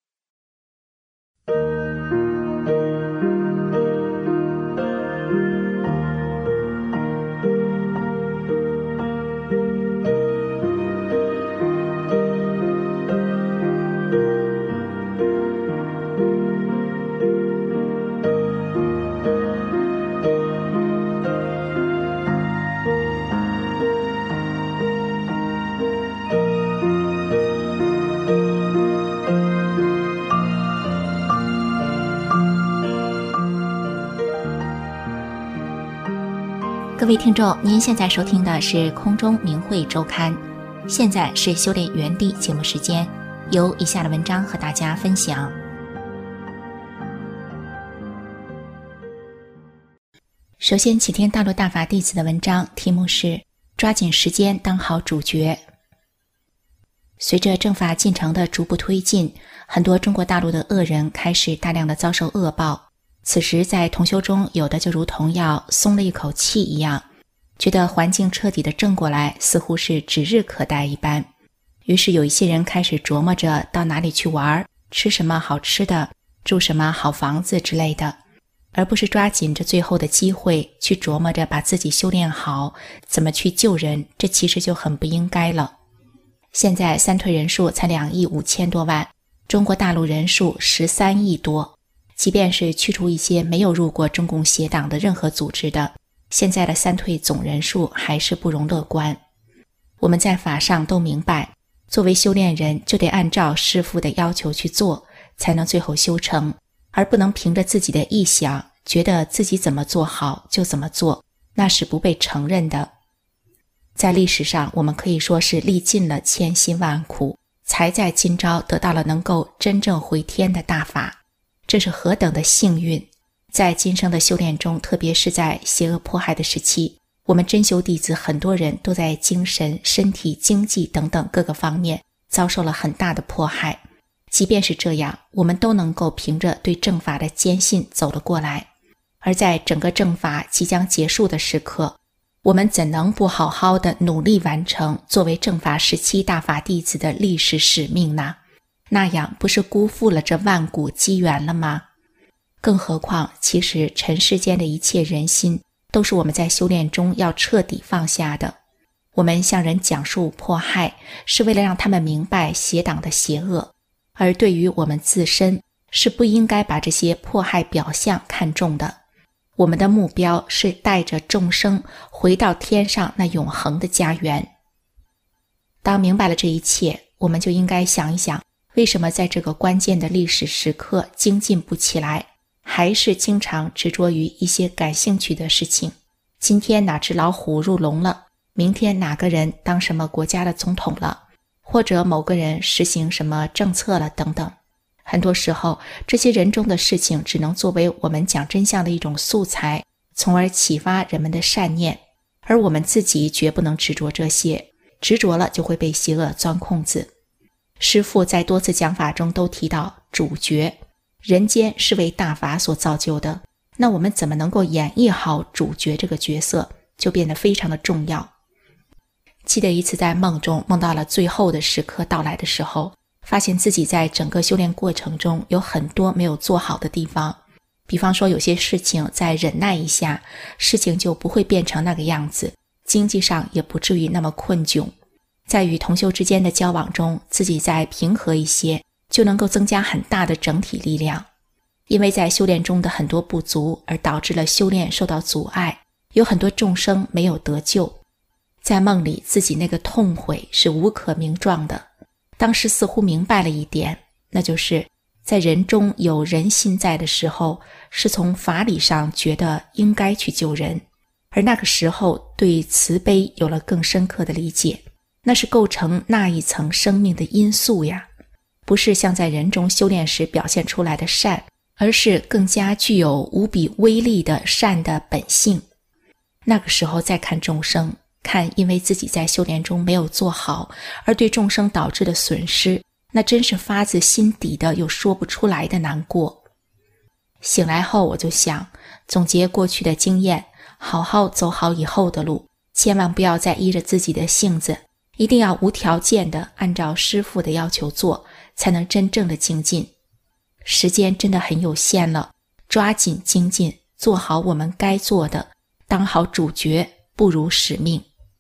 各位听众，您现在收听的是空中明慧周刊，现在是修炼原地节目时间，由以下的文章和大家分享。首先请听大陆大法弟子的文章，题目是抓紧时间当好主角。随着正法进程的逐步推进，很多中国大陆的恶人开始大量的遭受恶报。此时在同修中，有的就如同要松了一口气一样，觉得环境彻底的正过来，似乎是指日可待一般。于是有一些人开始琢磨着到哪里去玩，吃什么好吃的，住什么好房子之类的，而不是抓紧着最后的机会去琢磨着把自己修炼好，怎么去救人，这其实就很不应该了。现在三退人数才2亿5千多万，中国大陆人数13亿多，即便是去除一些没有入过中共邪党的任何组织的，现在的三退总人数还是不容乐观。我们在法上都明白， 作为修炼人，就得按照师父的要求去做，才能最后修成，而不能凭着自己的臆想，觉得自己怎么做好就怎么做，那是不被承认的。在历史上，我们可以说是历尽了千辛万苦，才在今朝得到了能够真正回天的大法，这是何等的幸运！在今生的修炼中，特别是在邪恶迫害的时期，我们真修弟子很多人都在精神、身体、经济等等各个方面遭受了很大的迫害。即便是这样，我们都能够凭着对正法的坚信走了过来。而在整个正法即将结束的时刻，我们怎能不好好的努力完成作为正法时期大法弟子的历史使命呢？那样不是辜负了这万古机缘了吗？更何况，其实尘世间的一切人心都是我们在修炼中要彻底放下的。我们向人讲述迫害，是为了让他们明白邪党的邪恶，而对于我们自身，是不应该把这些迫害表象看重的。我们的目标是带着众生回到天上那永恒的家园。当明白了这一切，我们就应该想一想，为什么在这个关键的历史时刻精进不起来，还是经常执着于一些感兴趣的事情。今天哪只老虎入笼了，明天哪个人当什么国家的总统了，或者某个人实行什么政策了等等。很多时候，这些人中的事情只能作为我们讲真相的一种素材，从而启发人们的善念，而我们自己绝不能执着这些，执着了就会被邪恶钻空子。师父在多次讲法中都提到主角，人间是为大法所造就的，那我们怎么能够演绎好主角这个角色，就变得非常的重要。记得一次在梦中梦到了最后的时刻到来的时候，发现自己在整个修炼过程中有很多没有做好的地方，比方说有些事情再忍耐一下，事情就不会变成那个样子，经济上也不至于那么困窘。在与同修之间的交往中，自己再平和一些，就能够增加很大的整体力量。因为在修炼中的很多不足，而导致了修炼受到阻碍，有很多众生没有得救。在梦里，自己那个痛悔是无可名状的。当时似乎明白了一点，那就是在人中有人心在的时候，是从法理上觉得应该去救人，而那个时候对慈悲有了更深刻的理解，那是构成那一层生命的因素呀，不是像在人中修炼时表现出来的善，而是更加具有无比威力的善的本性。那个时候再看众生，看因为自己在修炼中没有做好而对众生导致的损失，那真是发自心底的又说不出来的难过。醒来后我就想，总结过去的经验，好好走好以后的路，千万不要再依着自己的性子，一定要无条件的按照师父的要求做，才能真正的精进。时间真的很有限了，抓紧精进，做好我们该做的，当好主角，不辱使命。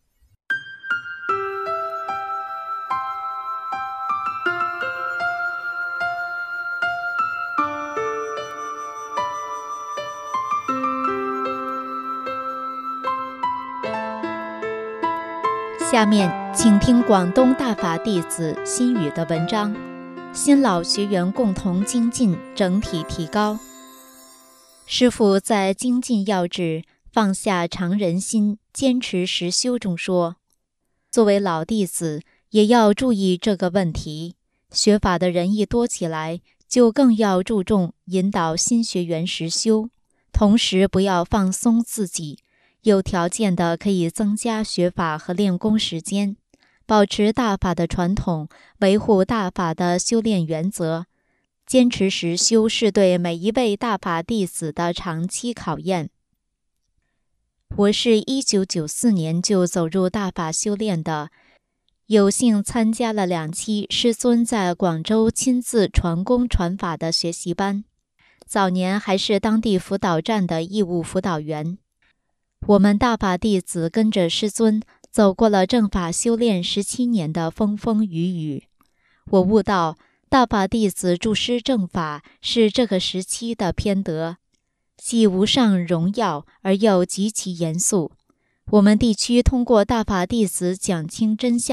下面请听广东大法弟子心语的文章，新老学员共同精进，整体提高。师父在精进要旨放下常人心，坚持实修中说，作为老弟子也要注意这个问题，学法的人一多起来，就更要注重引导新学员实修，同时不要放松自己，有条件的可以增加学法和练功时间，保持大法的传统，维护大法的修炼原则。坚持实修是对每一位大法弟子的长期考验。我是1994年就走入大法修炼的，有幸参加了2期师尊在广州亲自传功传法的学习班，早年还是当地辅导站的义务辅导员。我们大法弟子跟着师尊走过了正法修炼17年的风风雨雨，我悟到大法弟子注师正法是这个时期的偏德，既无上荣耀而又极其严肃。我们地区通过大法弟子讲清真相，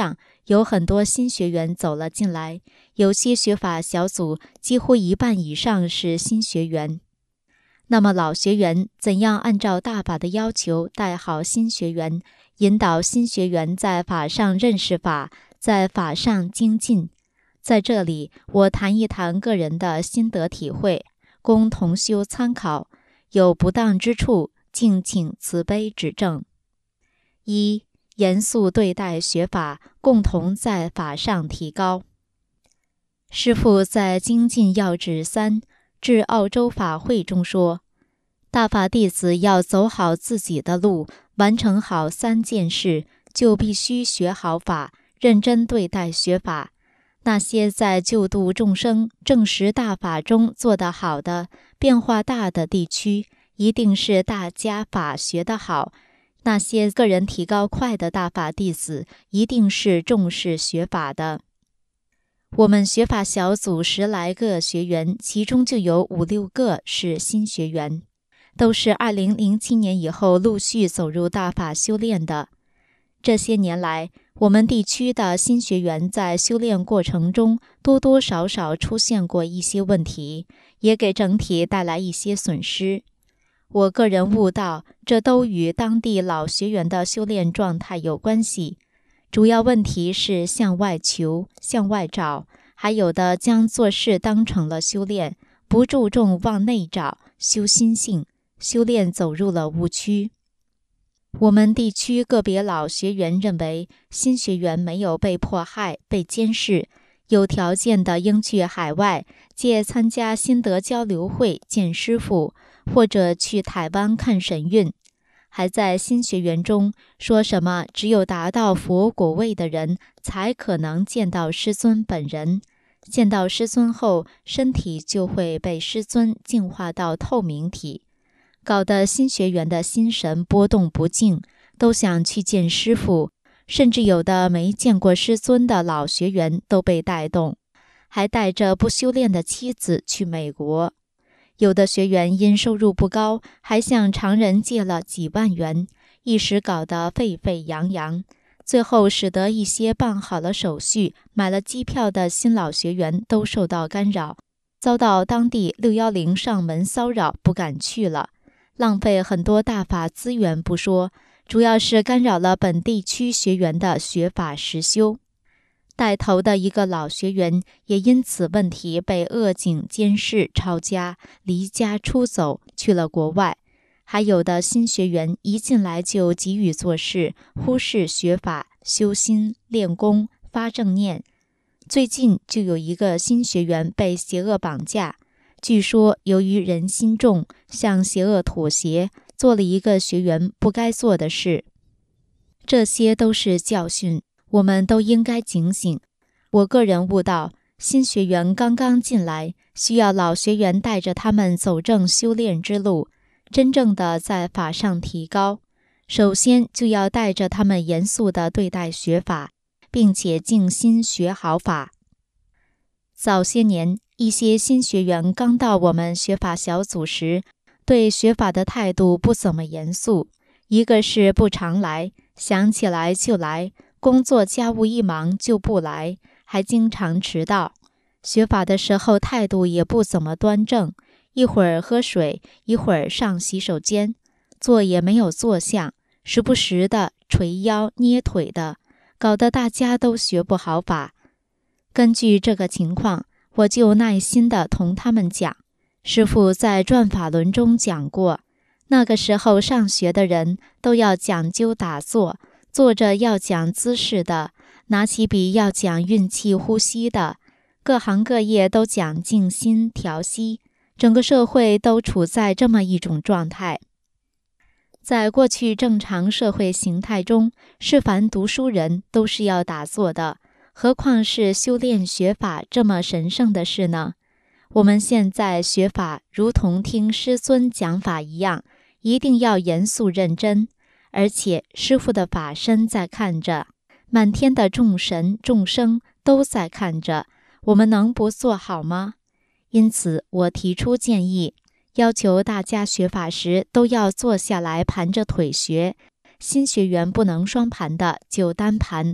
有很多新学员走了进来，有些学法小组几乎一半以上是新学员。那么老学员怎样按照大法的要求带好新学员，引导新学员在法上认识法，在法上精进？在这里，我谈一谈个人的心得体会，供同修参考，有不当之处，敬请慈悲指正。一、严肃对待学法，共同在法上提高。师父在精进要旨3至澳洲法会中说，大法弟子要走好自己的路，完成好3件事，就必须学好法，认真对待学法。那些在救度众生、证实大法中做得好的、变化大的地区，一定是大家法学得好；那些个人提高快的大法弟子，一定是重视学法的。我们学法小组10来个学员，其中就有5、6个是新学员，都是2007年以后陆续走入大法修炼的。这些年来，我们地区的新学员在修炼过程中多多少少出现过一些问题，也给整体带来一些损失。我个人悟到，这都与当地老学员的修炼状态有关系。主要问题是向外求、向外找，还有的将做事当成了修炼，不注重往内找、修心性，修炼走入了误区。我们地区个别老学员认为，新学员没有被迫害、被监视，有条件的应去海外，借参加心得交流会见师父，或者去台湾看神韵。还在新学员中说什么只有达到佛果位的人才可能见到师尊本人，见到师尊后身体就会被师尊净化到透明体，搞得新学员的心神波动不静，都想去见师父，甚至有的没见过师尊的老学员都被带动，还带着不修炼的妻子去美国。有的学员因收入不高，还向常人借了几万元，一时搞得沸沸扬扬，最后使得一些办好了手续、买了机票的新老学员都受到干扰，遭到当地610上门骚扰，不敢去了，浪费很多大法资源不说，主要是干扰了本地区学员的学法实修。带头的一个老学员也因此问题被恶警监视抄家，离家出走去了国外。还有的新学员一进来就急于做事，忽视学法、修心、练功、发正念。最近就有一个新学员被邪恶绑架，据说由于人心重，向邪恶妥协，做了一个学员不该做的事。这些都是教训，我们都应该警醒。我个人悟到，新学员刚刚进来，需要老学员带着他们走正修炼之路，真正的在法上提高。首先就要带着他们严肃地对待学法，并且静心学好法。早些年，一些新学员刚到我们学法小组时，对学法的态度不怎么严肃，一个是不常来，想起来就来，工作家务一忙就不来，还经常迟到。学法的时候态度也不怎么端正，一会儿喝水，一会儿上洗手间，坐也没有坐相，时不时的捶腰捏腿的，搞得大家都学不好法。根据这个情况，我就耐心地同他们讲，师父在转法轮中讲过，那个时候上学的人都要讲究打坐，坐着要讲姿势的，拿起笔要讲运气呼吸的，各行各业都讲静心调息，整个社会都处在这么一种状态。在过去正常社会形态中，是凡读书人都是要打坐的，何况是修炼学法这么神圣的事呢？我们现在学法如同听师尊讲法一样，一定要严肃认真，而且师父的法身在看着，满天的众神众生都在看着，我们能不做好吗？因此我提出建议，要求大家学法时都要坐下来盘着腿学，新学员不能双盘的就单盘，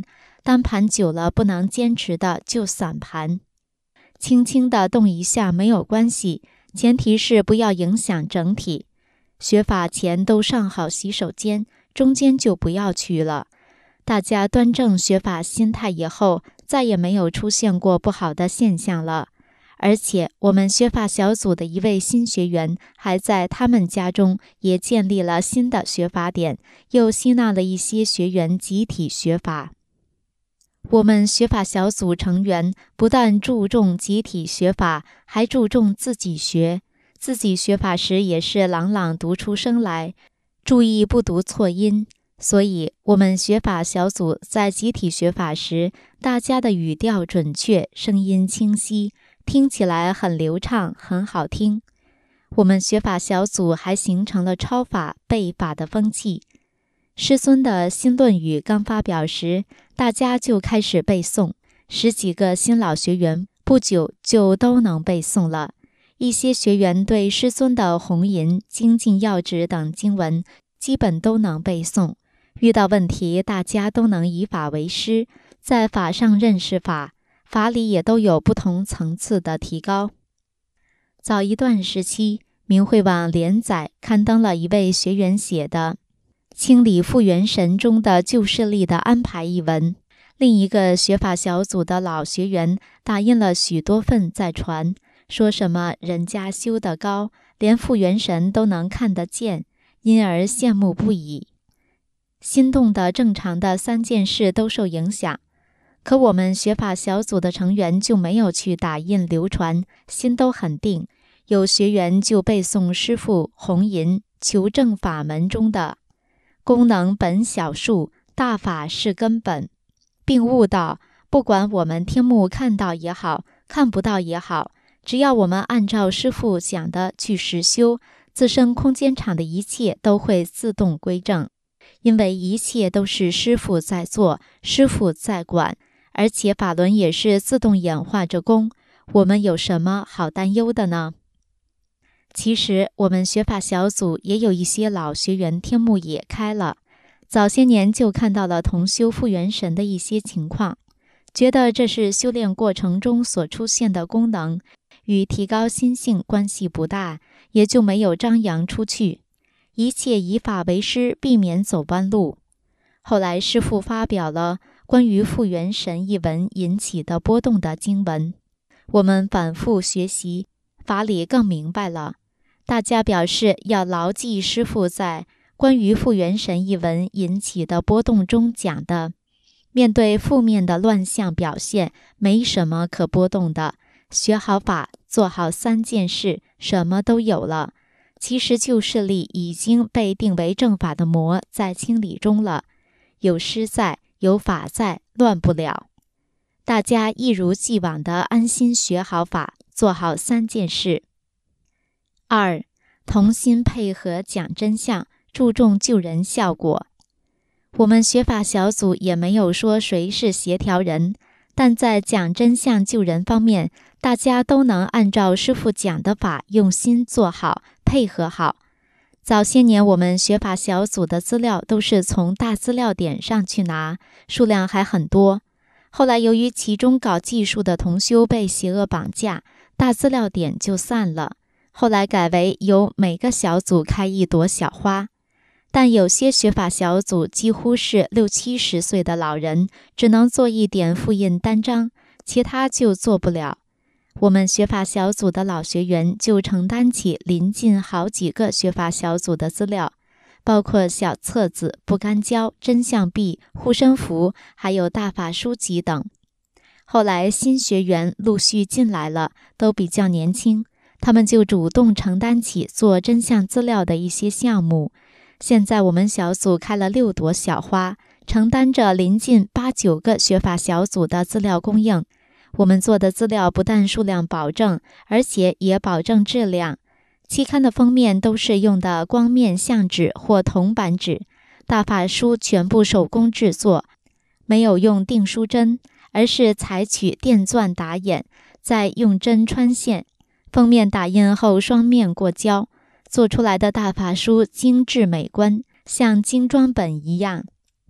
单盘久了不能坚持的就散盘。轻轻地动一下没有关系，前提是不要影响整体。学法前都上好洗手间，中间就不要去了。大家端正学法心态以后，再也没有出现过不好的现象了。而且我们学法小组的一位新学员还在他们家中也建立了新的学法点，又吸纳了一些学员集体学法。我们学法小组成员不但注重集体学法，还注重自己学。自己学法时也是朗朗读出声来，注意不读错音。所以我们学法小组在集体学法时，大家的语调准确，声音清晰，听起来很流畅，很好听。我们学法小组还形成了抄法、背法的风气。师尊的新论语刚发表时，大家就开始背诵，10几个新老学员不久就都能背诵了。一些学员对师尊的弘淫、精进要旨等经文基本都能背诵。遇到问题，大家都能以法为师，在法上认识法，法理也都有不同层次的提高。早一段时期，明慧网连载刊登了一位学员写的《清理复元神中的旧势力的安排》一文，另一个学法小组的老学员打印了许多份在传，说什么人家修得高，连复元神都能看得见，因而羡慕不已。心动的正常的3件事都受影响，可我们学法小组的成员就没有去打印流传，心都很定。有学员就背诵师父弘淫求证法门中的功能本小数，大法是根本，并悟到不管我们天目看到也好，看不到也好，只要我们按照师父讲的去实修，自身空间场的一切都会自动归正。因为一切都是师父在做，师父在管，而且法轮也是自动演化着功，我们有什么好担忧的呢？其实我们学法小组也有一些老学员天目也开了，早些年就看到了同修复元神的一些情况，觉得这是修炼过程中所出现的功能，与提高心性关系不大，也就没有张扬出去。一切以法为师，避免走弯路。后来师父发表了关于复元神一文引起的波动的经文，我们反复学习，法理更明白了。大家表示要牢记师父在关于复元神一文引起的波动中讲的，面对负面的乱象表现，没什么可波动的，学好法，做好3件事，什么都有了。其实旧势力已经被定为正法的魔在清理中了，有师在，有法在，乱不了。大家一如既往地安心学好法，做好3件事。2. 同心配合讲真相，注重救人效果。我们学法小组也没有说谁是协调人，但在讲真相救人方面，大家都能按照师父讲的法用心做好，配合好。早些年我们学法小组的资料都是从大资料点上去拿，数量还很多。后来由于其中搞技术的同修被邪恶绑架，大资料点就散了。后来改为由每个小组开一朵小花。但有些学法小组几乎是60、70岁的老人，只能做一点复印单张，其他就做不了。我们学法小组的老学员就承担起临近好几个学法小组的资料，包括小册子、不干胶、真相币、护身符，还有大法书籍等。后来新学员陆续进来了，都比较年轻，他们就主动承担起做真相资料的一些项目。现在我们小组开了6朵小花，承担着临近8、9个学法小组的资料供应。我们做的资料不但数量保证，而且也保证质量。期刊的封面都是用的光面相纸或铜板纸，大法书全部手工制作，没有用订书针，而是采取电钻打眼，再用针穿线。封面打印后双面过胶，做出来的大法书精致美观，像精装本一样。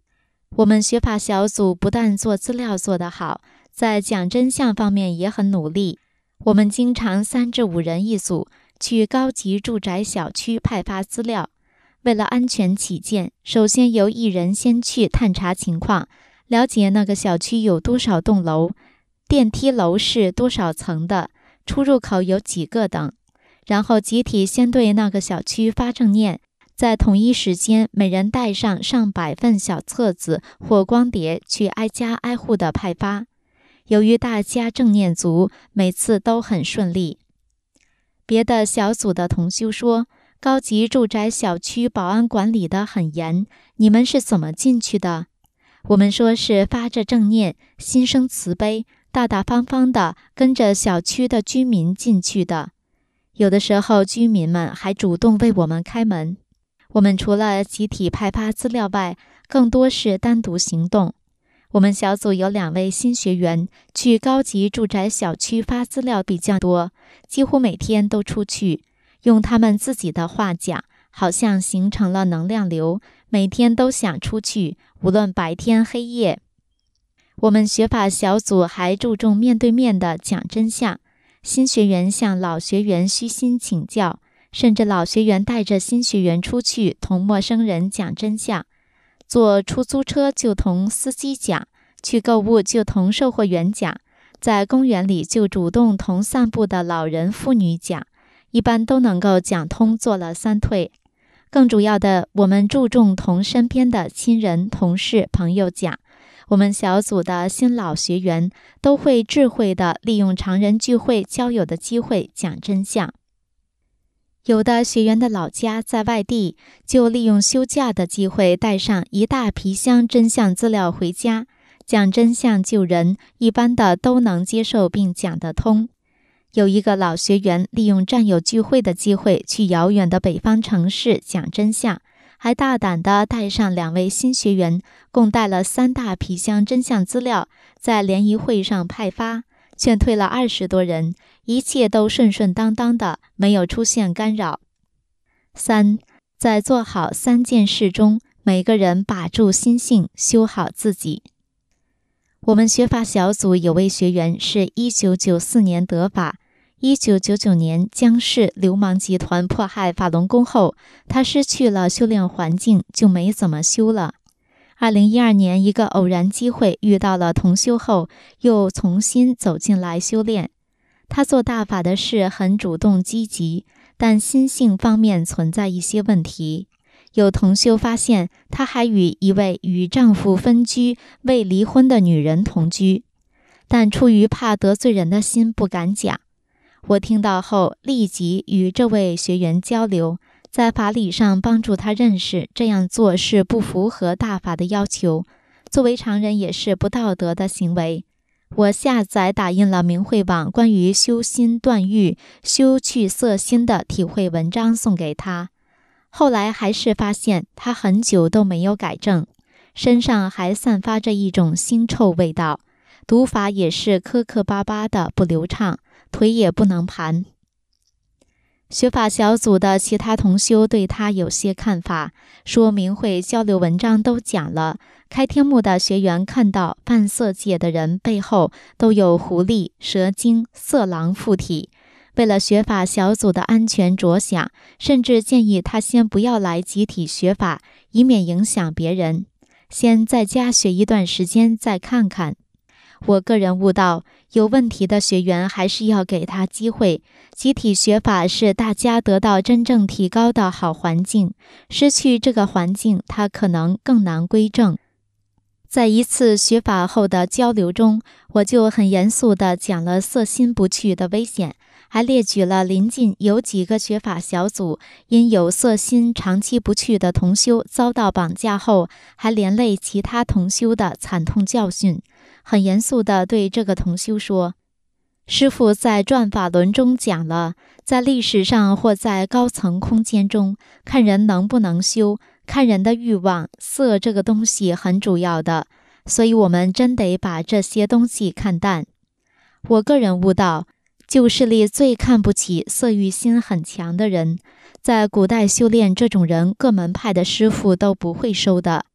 我们学法小组不但做资料做得好，在讲真相方面也很努力。我们经常3至5人一组，去高级住宅小区派发资料。为了安全起见，首先由1人先去探查情况，了解那个小区有多少栋楼，电梯楼是多少层的，出入口有几个等。然后集体先对那个小区发正念，在同一时间每人带上上百份小册子或光碟去挨家挨户的派发。由于大家正念足，每次都很顺利。别的小组的同修说，高级住宅小区保安管理得很严，你们是怎么进去的？我们说是发着正念，心生慈悲，大大方方的跟着小区的居民进去的。有的时候居民们还主动为我们开门。我们除了集体派发资料外，更多是单独行动。我们小组有2位新学员，去高级住宅小区发资料比较多，几乎每天都出去。用他们自己的话讲，好像形成了能量流，每天都想出去，无论白天黑夜。我们学法小组还注重面对面的讲真相，新学员向老学员虚心请教，甚至老学员带着新学员出去同陌生人讲真相。坐出租车就同司机讲，去购物就同售货员讲，在公园里就主动同散步的老人妇女讲，一般都能够讲通，做了3退。更主要的，我们注重同身边的亲人、同事、朋友讲。我们小组的新老学员都会智慧地利用常人聚会交友的机会讲真相。有的学员的老家在外地，就利用休假的机会带上一大皮箱真相资料回家，讲真相救人，一般的都能接受并讲得通。有一个老学员利用战友聚会的机会去遥远的北方城市讲真相，还大胆地带上2位新学员，共带了3大皮箱真相资料，在联谊会上派发，劝退了20多人，一切都顺顺当当的，没有出现干扰。3，在做好3件事中，每个人把住心性，修好自己。我们学法小组有位学员是1994年得法，1999年江氏流氓集团迫害法轮功后，他失去了修炼环境，就没怎么修了。2012年一个偶然机会遇到了同修后，又重新走进来修炼。他做大法的事很主动积极，但心性方面存在一些问题。有同修发现，他还与一位与丈夫分居未离婚的女人同居，但出于怕得罪人的心不敢讲。我听到后立即与这位学员交流，在法理上帮助他认识这样做是不符合大法的要求，作为常人也是不道德的行为。我下载打印了明慧网关于修心断欲、修去色心的体会文章送给他。后来还是发现他很久都没有改正，身上还散发着一种腥臭味道，读法也是磕磕巴巴的不流畅，腿也不能盘。学法小组的其他同修对他有些看法，说明会交流文章都讲了，开天目的学员看到犯色界的人背后都有狐狸、蛇精、色狼附体，为了学法小组的安全着想，甚至建议他先不要来集体学法，以免影响别人，先在家学一段时间再看看。我个人悟到，有问题的学员还是要给他机会，集体学法是大家得到真正提高的好环境，失去这个环境，他可能更难归正。在一次学法后的交流中，我就很严肃地讲了色心不去的危险，还列举了临近有几个学法小组因有色心长期不去的同修遭到绑架后，还连累其他同修的惨痛教训。很严肃地对这个同修说，师父在转法轮中讲了，在历史上或在高层空间中，看人能不能修，看人的欲望，色这个东西很主要的，所以我们真得把这些东西看淡。我个人悟到，旧势力最看不起色欲心很强的人，在古代修炼这种人，各门派的师父都不会收的。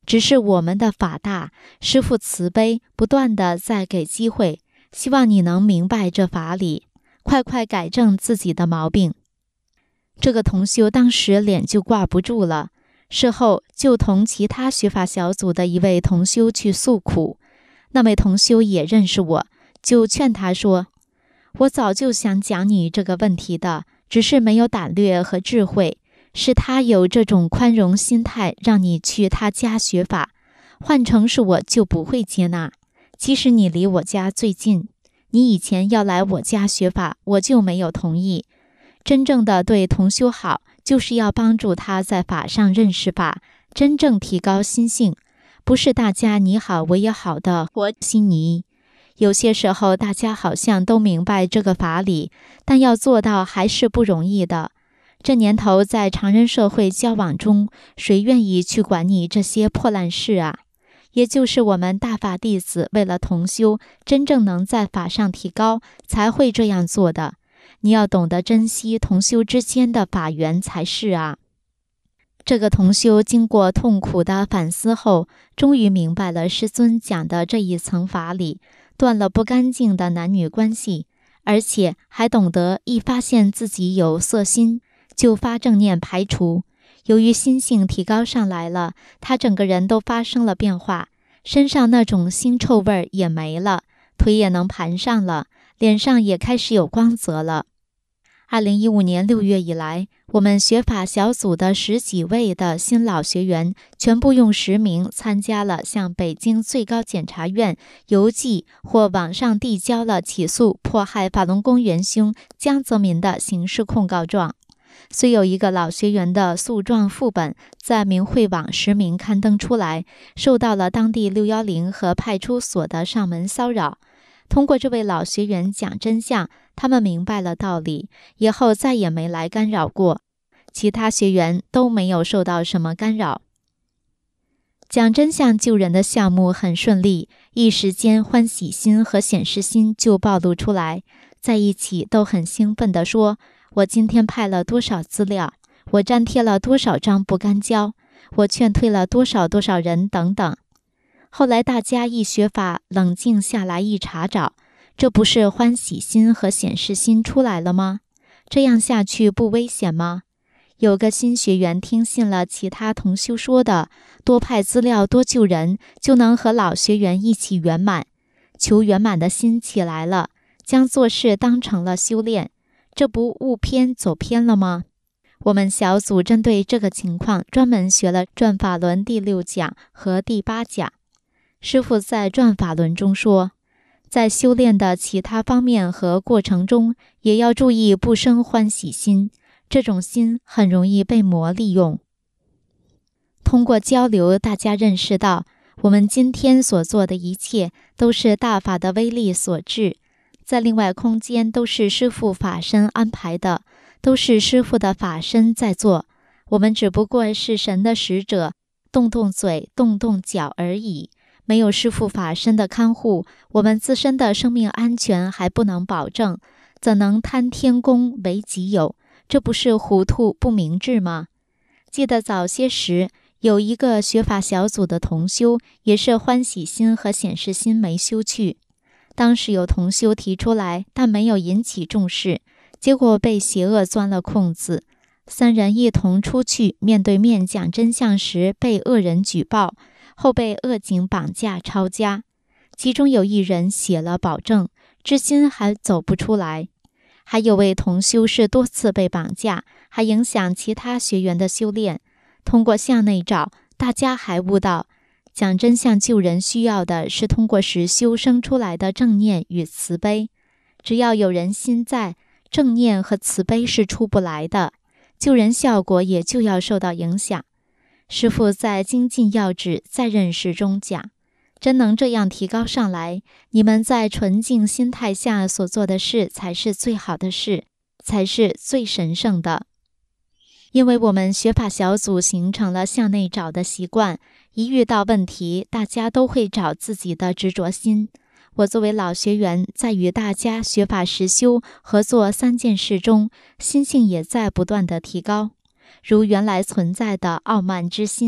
只是我们的法大，师父慈悲，不断的在给机会，希望你能明白这法理，快快改正自己的毛病。”这个同修当时脸就挂不住了，事后就同其他学法小组的一位同修去诉苦。那位同修也认识我，就劝他说：“我早就想讲你这个问题的，只是没有胆略和智慧，是他有这种宽容心态让你去他家学法，换成是我就不会接纳。其实你离我家最近，你以前要来我家学法，我就没有同意。真正的对同修好，就是要帮助他在法上认识法，真正提高心性，不是大家你好我也好的和稀泥。有些时候大家好像都明白这个法理，但要做到还是不容易的。这年头在常人社会交往中，谁愿意去管你这些破烂事啊？也就是我们大法弟子为了同修真正能在法上提高，才会这样做的。你要懂得珍惜同修之间的法缘才是啊。这个同修经过痛苦的反思后，终于明白了师尊讲的这一层法理，断了不干净的男女关系，而且还懂得一发现自己有色心，就发正念排除。由于心性提高上来了，他整个人都发生了变化，身上那种腥臭味也没了，腿也能盘上了，脸上也开始有光泽了。2015年6月以来，我们学法小组的10几位的新老学员全部用实名参加了向北京最高检察院邮寄或网上递交了起诉迫害法轮功元凶江泽民的刑事控告状。虽有一个老学员的诉状副本在明慧网实名刊登出来，受到了当地610和派出所的上门骚扰。通过这位老学员讲真相，他们明白了道理，以后再也没来干扰过。其他学员都没有受到什么干扰。讲真相救人的项目很顺利，一时间欢喜心和显示心就暴露出来，在一起都很兴奋地说：“我今天派了多少资料，我粘贴了多少张不干胶，我劝退了多少人等等。”后来大家一学法，冷静下来一查找，这不是欢喜心和显示心出来了吗？这样下去不危险吗？有个新学员听信了其他同修说的，多派资料多救人，就能和老学员一起圆满，求圆满的心起来了，将做事当成了修炼，这不误偏走偏了吗？我们小组针对这个情况专门学了转法轮第6讲和第8讲。师父在转法轮中说，在修炼的其他方面和过程中，也要注意不生欢喜心，这种心很容易被魔利用。通过交流，大家认识到，我们今天所做的一切都是大法的威力所致，在另外空间都是师父法身安排的，都是师父的法身在做，我们只不过是神的使者，动动嘴，动动脚而已。没有师父法身的看护，我们自身的生命安全还不能保证，怎能贪天功为己有？这不是糊涂不明智吗？记得早些时，有一个学法小组的同修，也是欢喜心和显示心没修去。当时有同修提出来，但没有引起重视，结果被邪恶钻了空子。3人一同出去面对面讲真相时，被恶人举报，后被恶警绑架抄家，其中有1人写了保证，至今还走不出来。还有位同修是多次被绑架，还影响其他学员的修炼。通过向内找，大家还悟到，讲真相救人需要的是通过实修生出来的正念与慈悲。只要有人心在，正念和慈悲是出不来的，救人效果也就要受到影响。师父在精进要旨再认识中讲，真能这样提高上来，你们在纯净心态下所做的事才是最好的事，才是最神圣的。因为我们学法小组形成了向内找的习惯，一遇到问题，大家都会找自己的执着心。我作为老学员，在与大家学法实修合作3件事中，心性也在不断的提高。如原来存在的傲慢之心，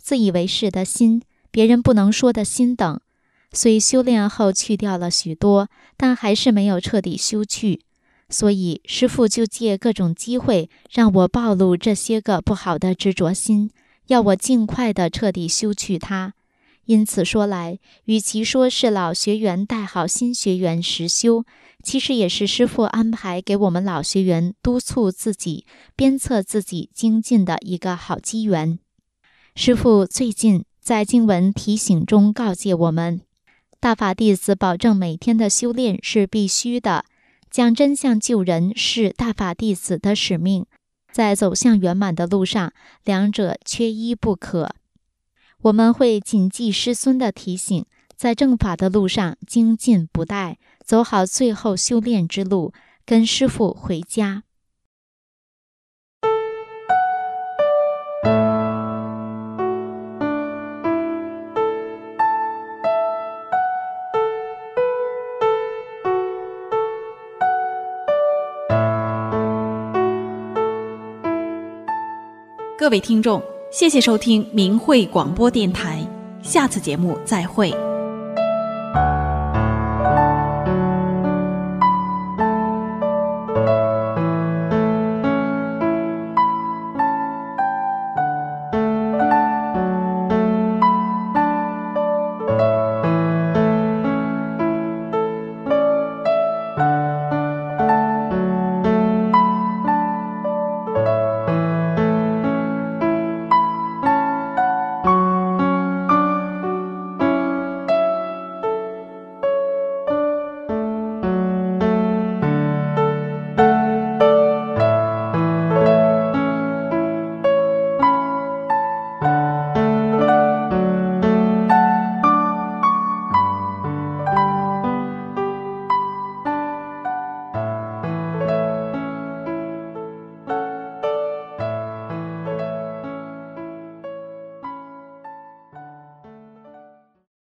自以为是的心、别人不能说的心等。虽修炼后去掉了许多，但还是没有彻底修去。所以师父就借各种机会让我暴露这些个不好的执着心，要我尽快地彻底修去它。因此说来，与其说是老学员带好新学员实修，其实也是师父安排给我们老学员督促自己、鞭策自己精进的一个好机缘。师父最近在经文提醒中告诫我们，大法弟子保证每天的修炼是必须的，讲真相救人是大法弟子的使命，在走向圆满的路上，两者缺一不可。我们会谨记师孙的提醒，在正法的路上精进不怠，走好最后修炼之路，跟师父回家。 各位听众，谢谢收听明慧广播电台，下次节目再会。